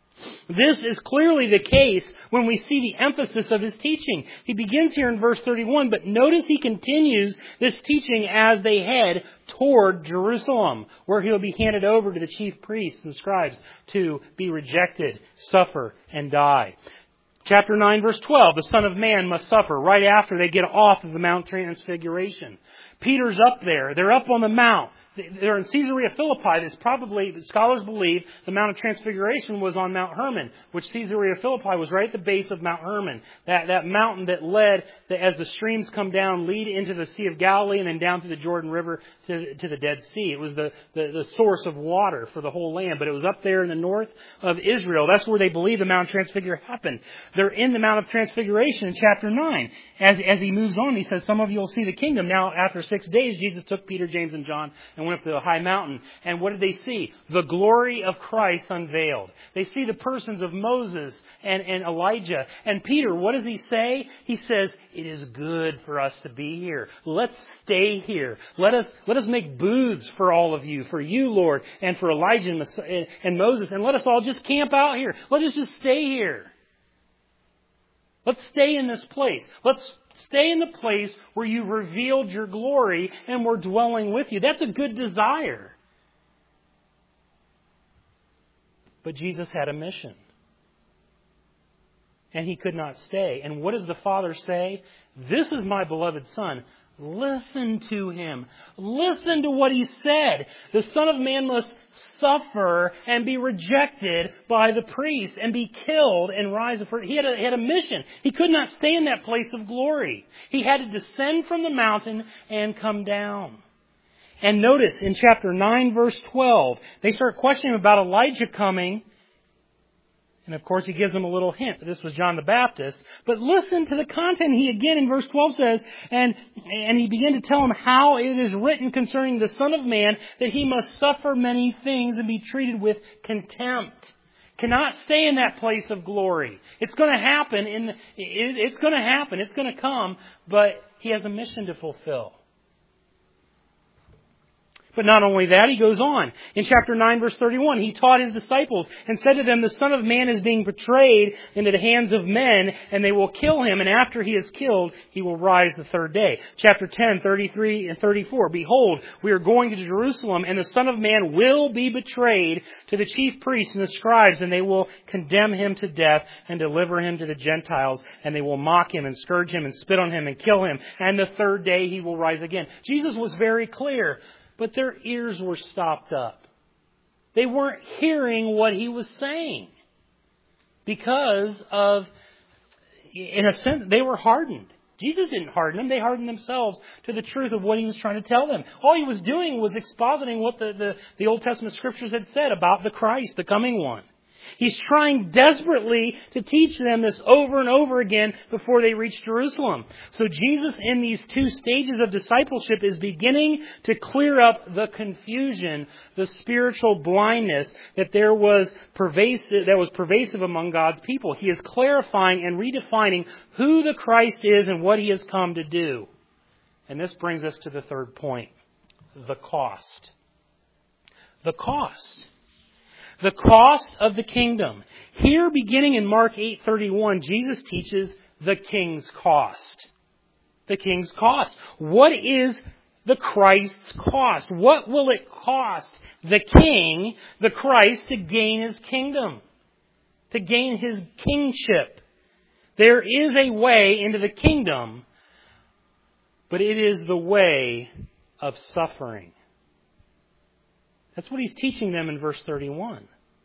This is clearly the case when we see the emphasis of His teaching. He begins here in verse thirty-one, but notice He continues this teaching as they head toward Jerusalem, where He'll be handed over to the chief priests and scribes to be rejected, suffer, and die. Chapter nine, verse twelve, the Son of Man must suffer right after they get off of the Mount Transfiguration. Peter's up there. They're up on the Mount. They're in Caesarea Philippi. That's probably, scholars believe, the Mount of Transfiguration was on Mount Hermon, which Caesarea Philippi was right at the base of Mount Hermon. That, that mountain that led, that as the streams come down, lead into the Sea of Galilee and then down through the Jordan River to, to the Dead Sea. It was the, the, the source of water for the whole land, but it was up there in the north of Israel. That's where they believe the Mount of Transfiguration happened. They're in the Mount of Transfiguration in chapter nine. As, as he moves on, he says, some of you will see the kingdom. Now, after six days, Jesus took Peter, James, and John and went up to a high mountain. And what did they see? The glory of Christ unveiled. They see the persons of Moses and, and Elijah. And Peter, what does he say? He says, it is good for us to be here. Let's stay here. Let us, let us make booths for all of you, for you, Lord, and for Elijah and, and Moses. And let us all just camp out here. Let us just stay here. Let's stay in this place. Let's stay in the place where you revealed your glory and we're dwelling with you. That's a good desire. But Jesus had a mission. And He could not stay. And what does the Father say? This is my beloved Son. Listen to Him. Listen to what He said. The Son of Man must suffer and be rejected by the priests and be killed and rise. He had a, he had a mission. He could not stay in that place of glory. He had to descend from the mountain and come down. And notice in chapter nine, verse twelve, they start questioning about Elijah coming. And of course, He gives them a little hint that this was John the Baptist. But listen to the content. He again in verse twelve says, and, and He began to tell them how it is written concerning the Son of Man that He must suffer many things and be treated with contempt. Cannot stay in that place of glory. It's going to happen. In, it, it's going to happen. It's going to come. But He has a mission to fulfill. But not only that, he goes on. In chapter nine, verse thirty-one, he taught his disciples and said to them, the Son of Man is being betrayed into the hands of men, and they will kill him, and after he is killed, he will rise the third day. Chapter ten, thirty-three and thirty-four, behold, we are going to Jerusalem, and the Son of Man will be betrayed to the chief priests and the scribes, and they will condemn him to death and deliver him to the Gentiles, and they will mock him and scourge him and spit on him and kill him, and the third day he will rise again. Jesus was very clear. But their ears were stopped up. They weren't hearing what he was saying. Because of, in a sense, they were hardened. Jesus didn't harden them. They hardened themselves to the truth of what he was trying to tell them. All he was doing was expositing what the, the, the Old Testament Scriptures had said about the Christ, the coming one. He's trying desperately to teach them this over and over again before they reach Jerusalem. So Jesus, in these two stages of discipleship, is beginning to clear up the confusion, the spiritual blindness that there was pervasive, that was pervasive among God's people. He is clarifying and redefining who the Christ is and what he has come to do. And this brings us to the third point, the cost. The cost. The cost of the kingdom. Here, beginning in Mark eight thirty-one, Jesus teaches the king's cost. The king's cost. What is the Christ's cost? What will it cost the king, the Christ, to gain his kingdom? To gain his kingship? There is a way into the kingdom, but it is the way of suffering. That's what he's teaching them in verse thirty-one.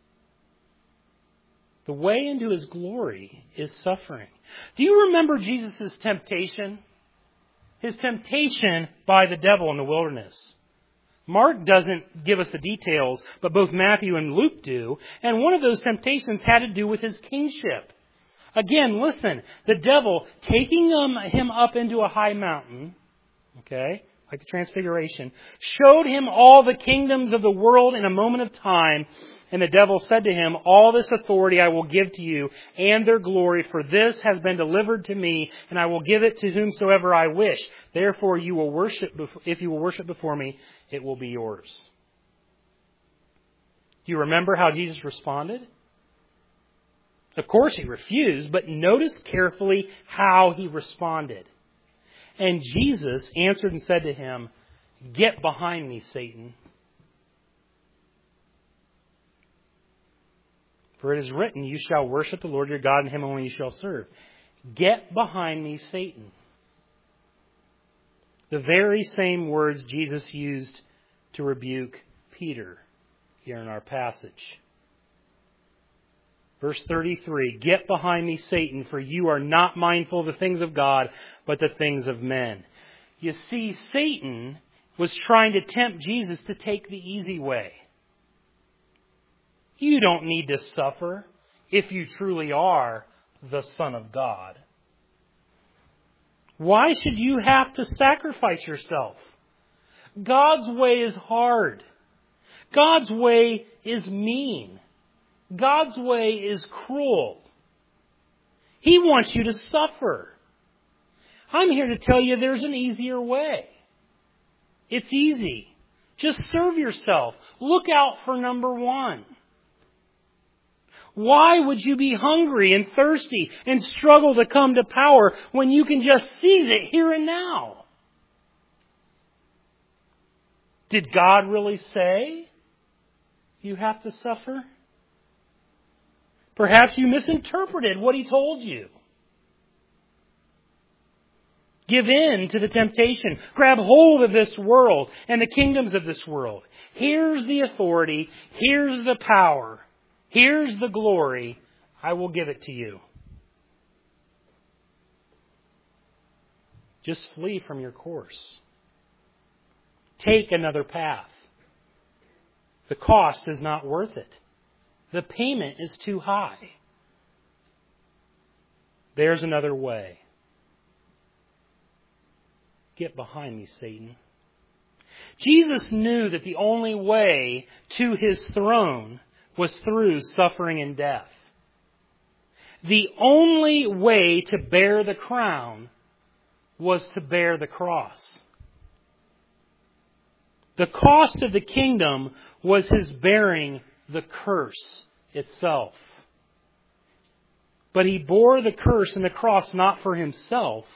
The way into his glory is suffering. Do you remember Jesus' temptation? His temptation by the devil in the wilderness. Mark doesn't give us the details, but both Matthew and Luke do. And one of those temptations had to do with his kingship. Again, listen, the devil taking him up into a high mountain, okay, like the Transfiguration, showed him all the kingdoms of the world in a moment of time. And the devil said to him, all this authority I will give to you and their glory, for this has been delivered to me, and I will give it to whomsoever I wish. Therefore, you will worship, if you will worship before me, it will be yours. Do you remember how Jesus responded? Of course he refused, but notice carefully how he responded. And Jesus answered and said to him, get behind me, Satan. For it is written, you shall worship the Lord your God, and him only you shall serve. Get behind me, Satan. The very same words Jesus used to rebuke Peter here in our passage. Verse thirty-three, get behind me, Satan, for you are not mindful of the things of God, but the things of men. You see, Satan was trying to tempt Jesus to take the easy way. You don't need to suffer if you truly are the Son of God. Why should you have to sacrifice yourself? God's way is hard. God's way is mean. God's way is cruel. He wants you to suffer. I'm here to tell you there's an easier way. It's easy. Just serve yourself. Look out for number one. Why would you be hungry and thirsty and struggle to come to power when you can just seize it here and now? Did God really say you have to suffer? Perhaps you misinterpreted what He told you. Give in to the temptation. Grab hold of this world and the kingdoms of this world. Here's the authority. Here's the power. Here's the glory. I will give it to you. Just flee from your course. Take another path. The cost is not worth it. The payment is too high. There's another way. Get behind me, Satan. Jesus knew that the only way to His throne was through suffering and death. The only way to bear the crown was to bear the cross. The cost of the kingdom was His bearing the curse itself. But He bore the curse and the cross not for Himself,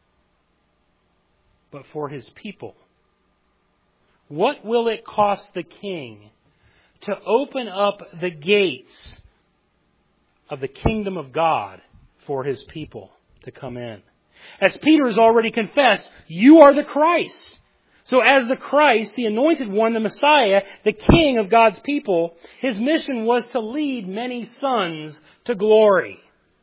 but for His people. What will it cost the King to open up the gates of the kingdom of God for His people to come in? As Peter has already confessed, you are the Christ. So as the Christ, the Anointed One, the Messiah, the King of God's people, His mission was to lead many sons to glory.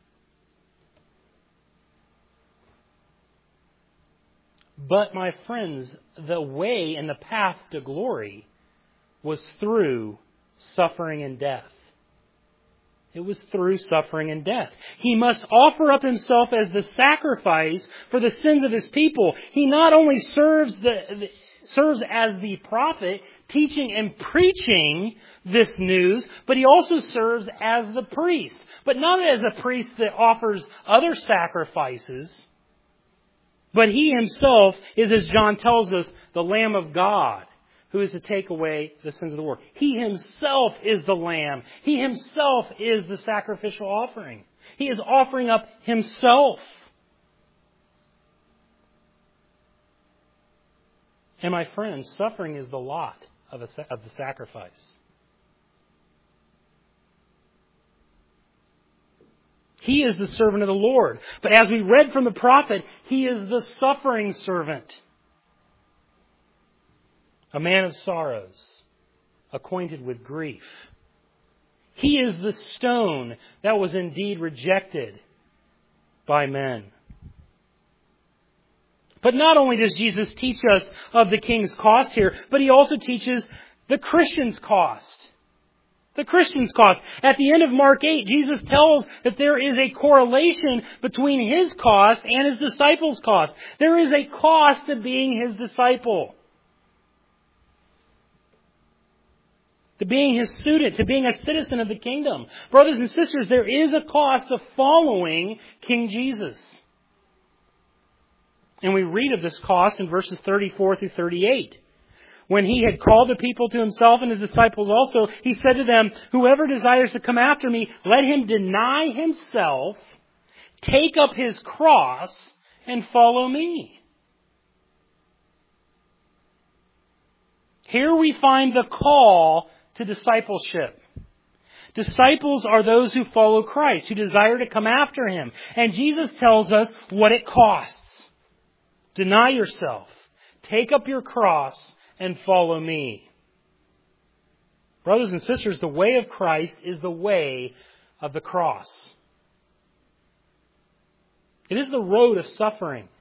But my friends, the way and the path to glory was through suffering and death. It was through suffering and death. He must offer up Himself as the sacrifice for the sins of His people. He not only serves the, serves as the prophet, teaching and preaching this news, but He also serves as the priest. But not as a priest that offers other sacrifices, but He Himself is, as John tells us, the Lamb of God, who is to take away the sins of the world. He Himself is the Lamb. He Himself is the sacrificial offering. He is offering up Himself. And my friends, suffering is the lot of, a, of the sacrifice. He is the servant of the Lord. But as we read from the prophet, He is the suffering servant. A man of sorrows, acquainted with grief. He is the stone that was indeed rejected by men. But not only does Jesus teach us of the King's cost here, but He also teaches the Christian's cost. The Christian's cost. At the end of Mark eight, Jesus tells that there is a correlation between His cost and His disciples' cost. There is a cost to being His disciple. To being His student, to being a citizen of the kingdom. Brothers and sisters, there is a cost of following King Jesus. And we read of this cost in verses thirty-four through thirty-eight. When He had called the people to Himself and His disciples also, He said to them, whoever desires to come after me, let him deny himself, take up his cross, and follow me. Here we find the call to discipleship. Disciples are those who follow Christ, who desire to come after Him. And Jesus tells us what it costs. Deny yourself. Take up your cross and follow me. Brothers and sisters, the way of Christ is the way of the cross. It is the road of suffering.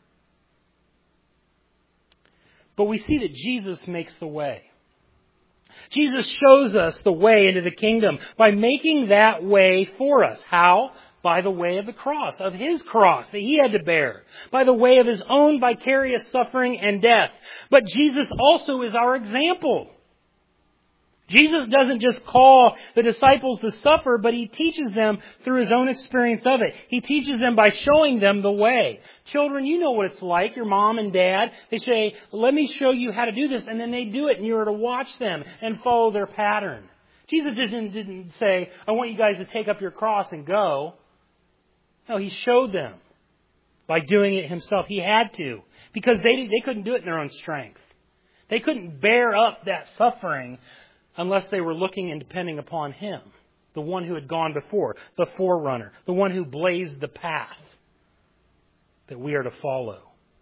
But we see that Jesus makes the way. Jesus shows us the way into the kingdom by making that way for us. How? By the way of the cross, of His cross that He had to bear. By the way of His own vicarious suffering and death. But Jesus also is our example. Jesus doesn't just call the disciples to suffer, but He teaches them through His own experience of it. He teaches them by showing them the way. Children, you know what it's like. Your mom and dad, they say, let me show you how to do this. And then they do it, and you're to watch them and follow their pattern. Jesus didn't, didn't say, I want you guys to take up your cross and go. No, He showed them by doing it Himself. He had to, because they, they couldn't do it in their own strength. They couldn't bear up that suffering unless they were looking and depending upon Him, the one who had gone before, the forerunner, the one who blazed the path that we are to follow.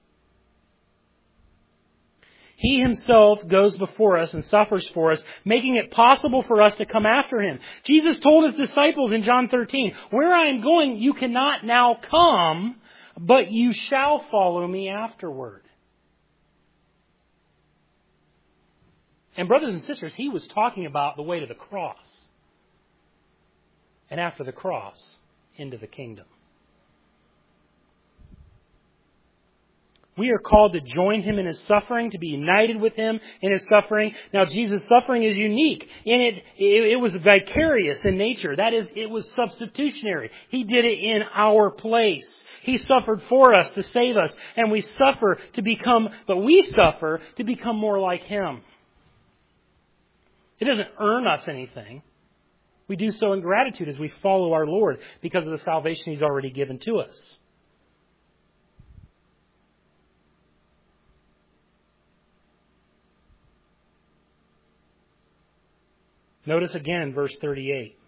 He Himself goes before us and suffers for us, making it possible for us to come after Him. Jesus told His disciples in John thirteen, where I am going, you cannot now come, but you shall follow me afterward. And brothers and sisters, He was talking about the way to the cross. And after the cross, into the kingdom. We are called to join Him in His suffering, to be united with Him in His suffering. Now, Jesus' suffering is unique. In it, it, it was vicarious in nature. That is, it was substitutionary. He did it in our place. He suffered for us to save us. And we suffer to become, but we suffer to become more like Him. It doesn't earn us anything. We do so in gratitude as we follow our Lord because of the salvation He's already given to us. Notice again verse thirty-eight.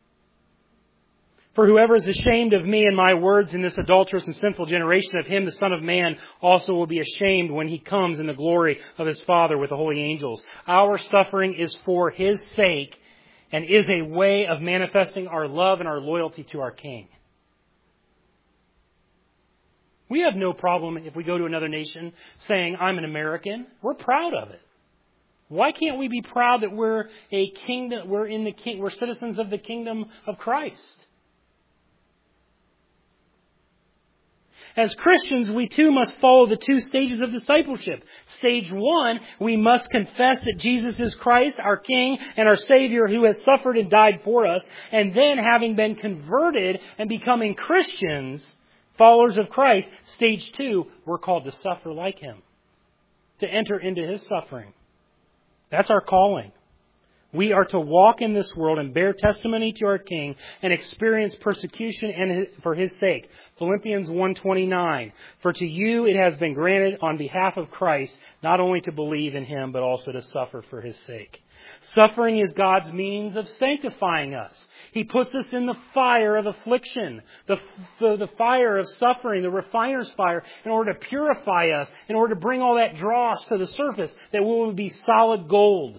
For whoever is ashamed of me and my words in this adulterous and sinful generation, of him the Son of Man also will be ashamed when He comes in the glory of His Father with the holy angels. Our suffering is for His sake and is a way of manifesting our love and our loyalty to our King. We have no problem if we go to another nation saying, I'm an American. We're proud of it. Why can't we be proud that we're a kingdom, we're in the king, we're citizens of the kingdom of Christ? As Christians, we too must follow the two stages of discipleship. Stage one, we must confess that Jesus is Christ, our King and our Savior who has suffered and died for us. And then, having been converted and becoming Christians, followers of Christ, stage two, we're called to suffer like Him, to enter into His suffering. That's our calling. We are to walk in this world and bear testimony to our King and experience persecution and for His sake. Philippians one twenty-nine. For to you it has been granted on behalf of Christ not only to believe in Him, but also to suffer for His sake. Suffering is God's means of sanctifying us. He puts us in the fire of affliction, the, the, the fire of suffering, the refiner's fire, in order to purify us, in order to bring all that dross to the surface, that we will be solid gold.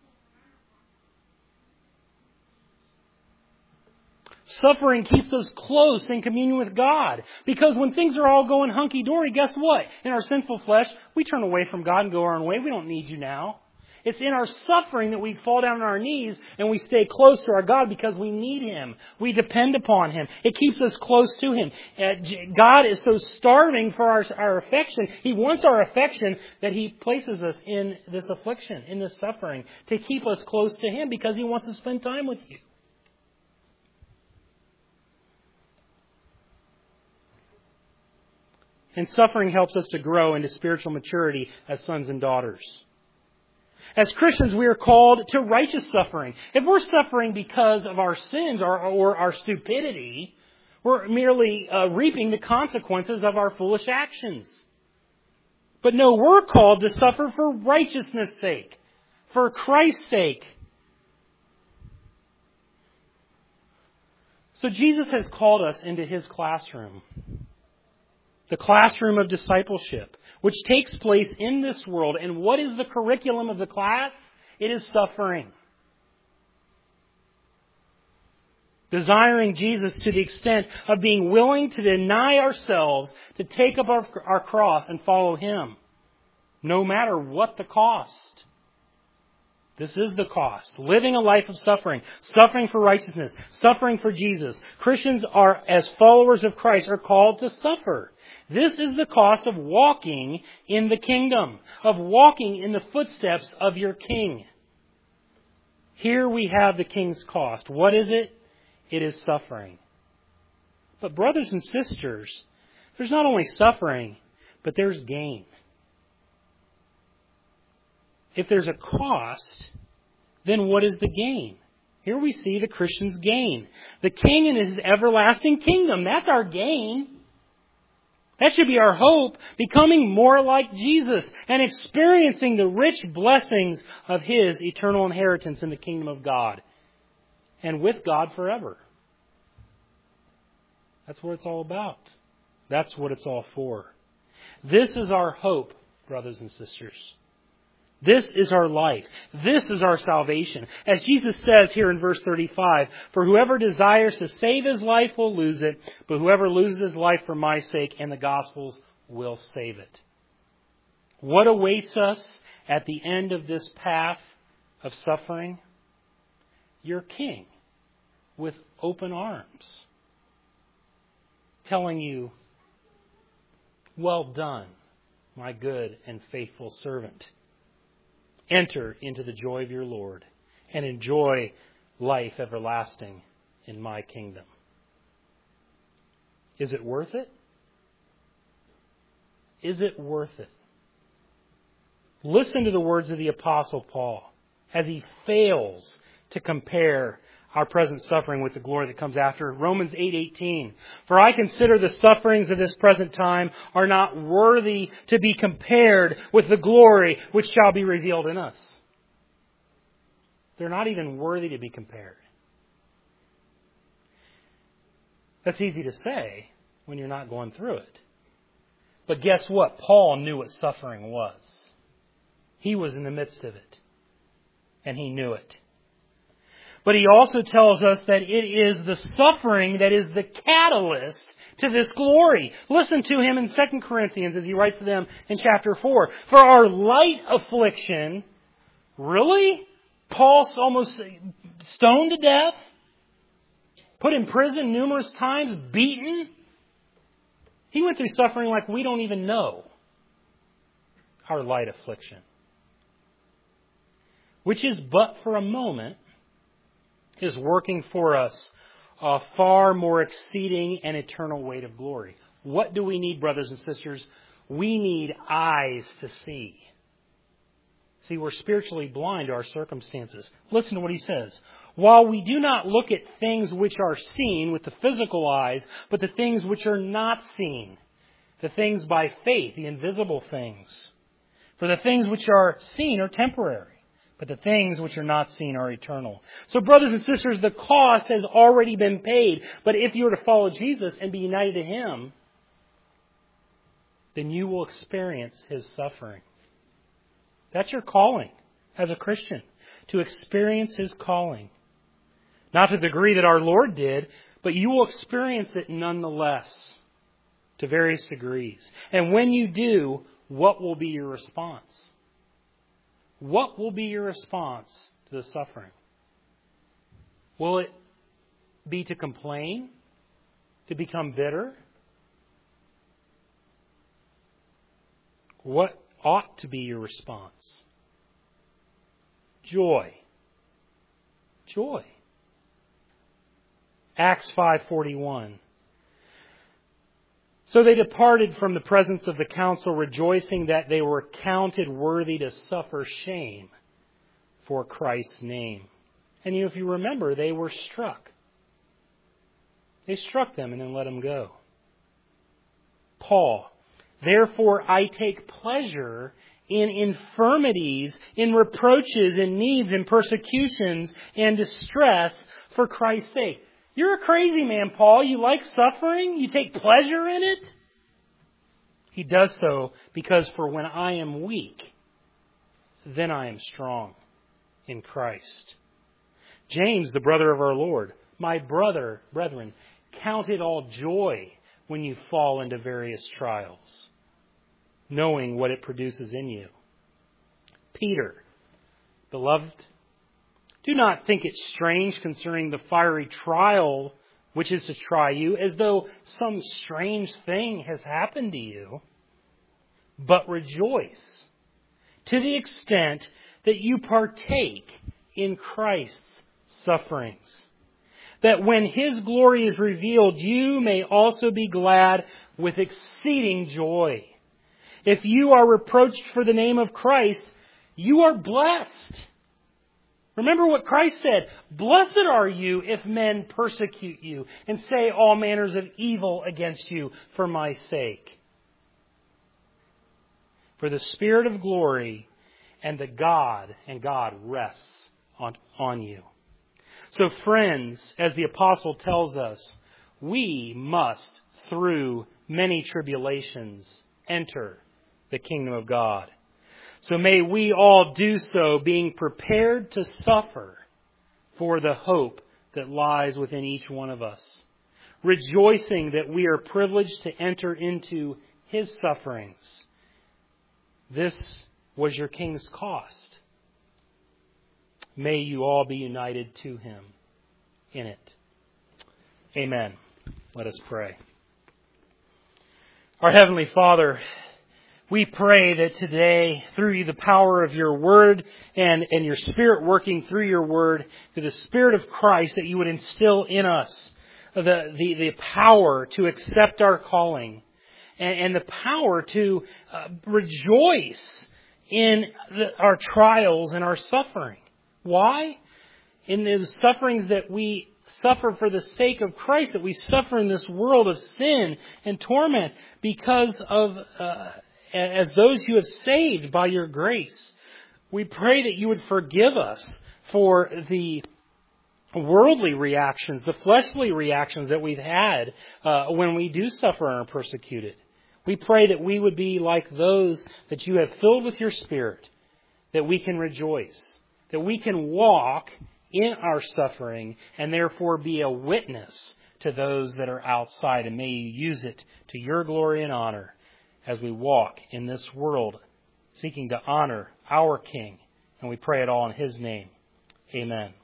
Suffering keeps us close in communion with God. Because when things are all going hunky-dory, guess what? In our sinful flesh, we turn away from God and go our own way. We don't need you now. It's in our suffering that we fall down on our knees and we stay close to our God because we need Him. We depend upon Him. It keeps us close to Him. God is so starving for our, our affection. He wants our affection that He places us in this affliction, in this suffering, to keep us close to Him because He wants to spend time with you. And suffering helps us to grow into spiritual maturity as sons and daughters. As Christians, we are called to righteous suffering. If we're suffering because of our sins or, or our stupidity, we're merely uh, reaping the consequences of our foolish actions. But no, we're called to suffer for righteousness' sake, for Christ's sake. So Jesus has called us into His classroom. The classroom of discipleship, which takes place in this world. And what is the curriculum of the class? It is suffering. Desiring Jesus to the extent of being willing to deny ourselves, to take up our, our cross and follow Him, no matter what the cost. This is the cost. Living a life of suffering. Suffering for righteousness. Suffering for Jesus. Christians are, as followers of Christ, are called to suffer. This is the cost of walking in the kingdom, of walking in the footsteps of your King. Here we have the King's cost. What is it? It is suffering. But brothers and sisters, there's not only suffering, but there's gain. If there's a cost, then what is the gain? Here we see the Christian's gain. The King and His everlasting kingdom. That's our gain. That should be our hope, becoming more like Jesus and experiencing the rich blessings of His eternal inheritance in the kingdom of God and with God forever. That's what it's all about. That's what it's all for. This is our hope, brothers and sisters. This is our life. This is our salvation. As Jesus says here in verse thirty-five, for whoever desires to save his life will lose it, but whoever loses his life for my sake and the gospel's will save it. What awaits us at the end of this path of suffering? Your King with open arms, telling you, well done, my good and faithful servant. Enter into the joy of your Lord and enjoy life everlasting in my kingdom. Is it worth it? Is it worth it? Listen to the words of the Apostle Paul. as he fails to compare our present suffering with the glory that comes after. Romans eight eighteen. For I consider the sufferings of this present time are not worthy to be compared with the glory which shall be revealed in us. They're not even worthy to be compared. That's easy to say when you're not going through it. But guess what? Paul knew what suffering was. He was in the midst of it. And he knew it. But he also tells us that it is the suffering that is the catalyst to this glory. Listen to him in Second Corinthians as he writes to them in chapter four. For our light affliction, really? Paul's almost stoned to death? Put in prison numerous times? Beaten? He went through suffering like we don't even know. Our light affliction. Which is but for a moment, is working for us a far more exceeding and eternal weight of glory. What do we need, brothers and sisters? We need eyes to see. See, we're spiritually blind to our circumstances. Listen to what he says. While we do not look at things which are seen with the physical eyes, but the things which are not seen, the things by faith, the invisible things. For the things which are seen are temporary, but the things which are not seen are eternal. So brothers and sisters, the cost has already been paid. But if you were to follow Jesus and be united to Him, then you will experience His suffering. That's your calling as a Christian, to experience His calling. Not to the degree that our Lord did, but you will experience it nonetheless, to various degrees. And when you do, what will be your response? What will be your response to the suffering? Will it be to complain? To become bitter? What ought to be your response? Joy. Joy. Acts five forty-one. So they departed from the presence of the council, rejoicing that they were counted worthy to suffer shame for Christ's name. And you, if you remember, they were struck. They struck them and then let them go. Paul, therefore I take pleasure in infirmities, in reproaches, in needs, in persecutions, and distress for Christ's sake. You're a crazy man, Paul. You like suffering? You take pleasure in it? He does so because for when I am weak, then I am strong in Christ. James, the brother of our Lord, my brother, brethren, count it all joy when you fall into various trials, knowing what it produces in you. Peter, beloved, do not think it strange concerning the fiery trial which is to try you, as though some strange thing has happened to you. But rejoice to the extent that you partake in Christ's sufferings, that when His glory is revealed, you may also be glad with exceeding joy. If you are reproached for the name of Christ, you are blessed. Remember what Christ said, blessed are you if men persecute you and say all manners of evil against you for my sake. For the Spirit of glory and the God and God rests on, on you. So friends, as the apostle tells us, we must, through many tribulations, enter the kingdom of God. So may we all do so, being prepared to suffer for the hope that lies within each one of us, rejoicing that we are privileged to enter into His sufferings. This was your King's cost. May you all be united to Him in it. Amen. Let us pray. Our Heavenly Father, we pray that today, through the power of your Word and, and your Spirit working through your Word, through the Spirit of Christ, that you would instill in us the, the, the power to accept our calling and, and the power to uh, rejoice in the, our trials and our suffering. Why? In the sufferings that we suffer for the sake of Christ, that we suffer in this world of sin and torment because of, uh, as those you have saved by your grace. We pray that you would forgive us for the worldly reactions, the fleshly reactions that we've had uh, when we do suffer and are persecuted. We pray that we would be like those that you have filled with your Spirit, that we can rejoice, that we can walk in our suffering and therefore be a witness to those that are outside. And may you use it to your glory and honor as we walk in this world, seeking to honor our King. And we pray it all in His name. Amen.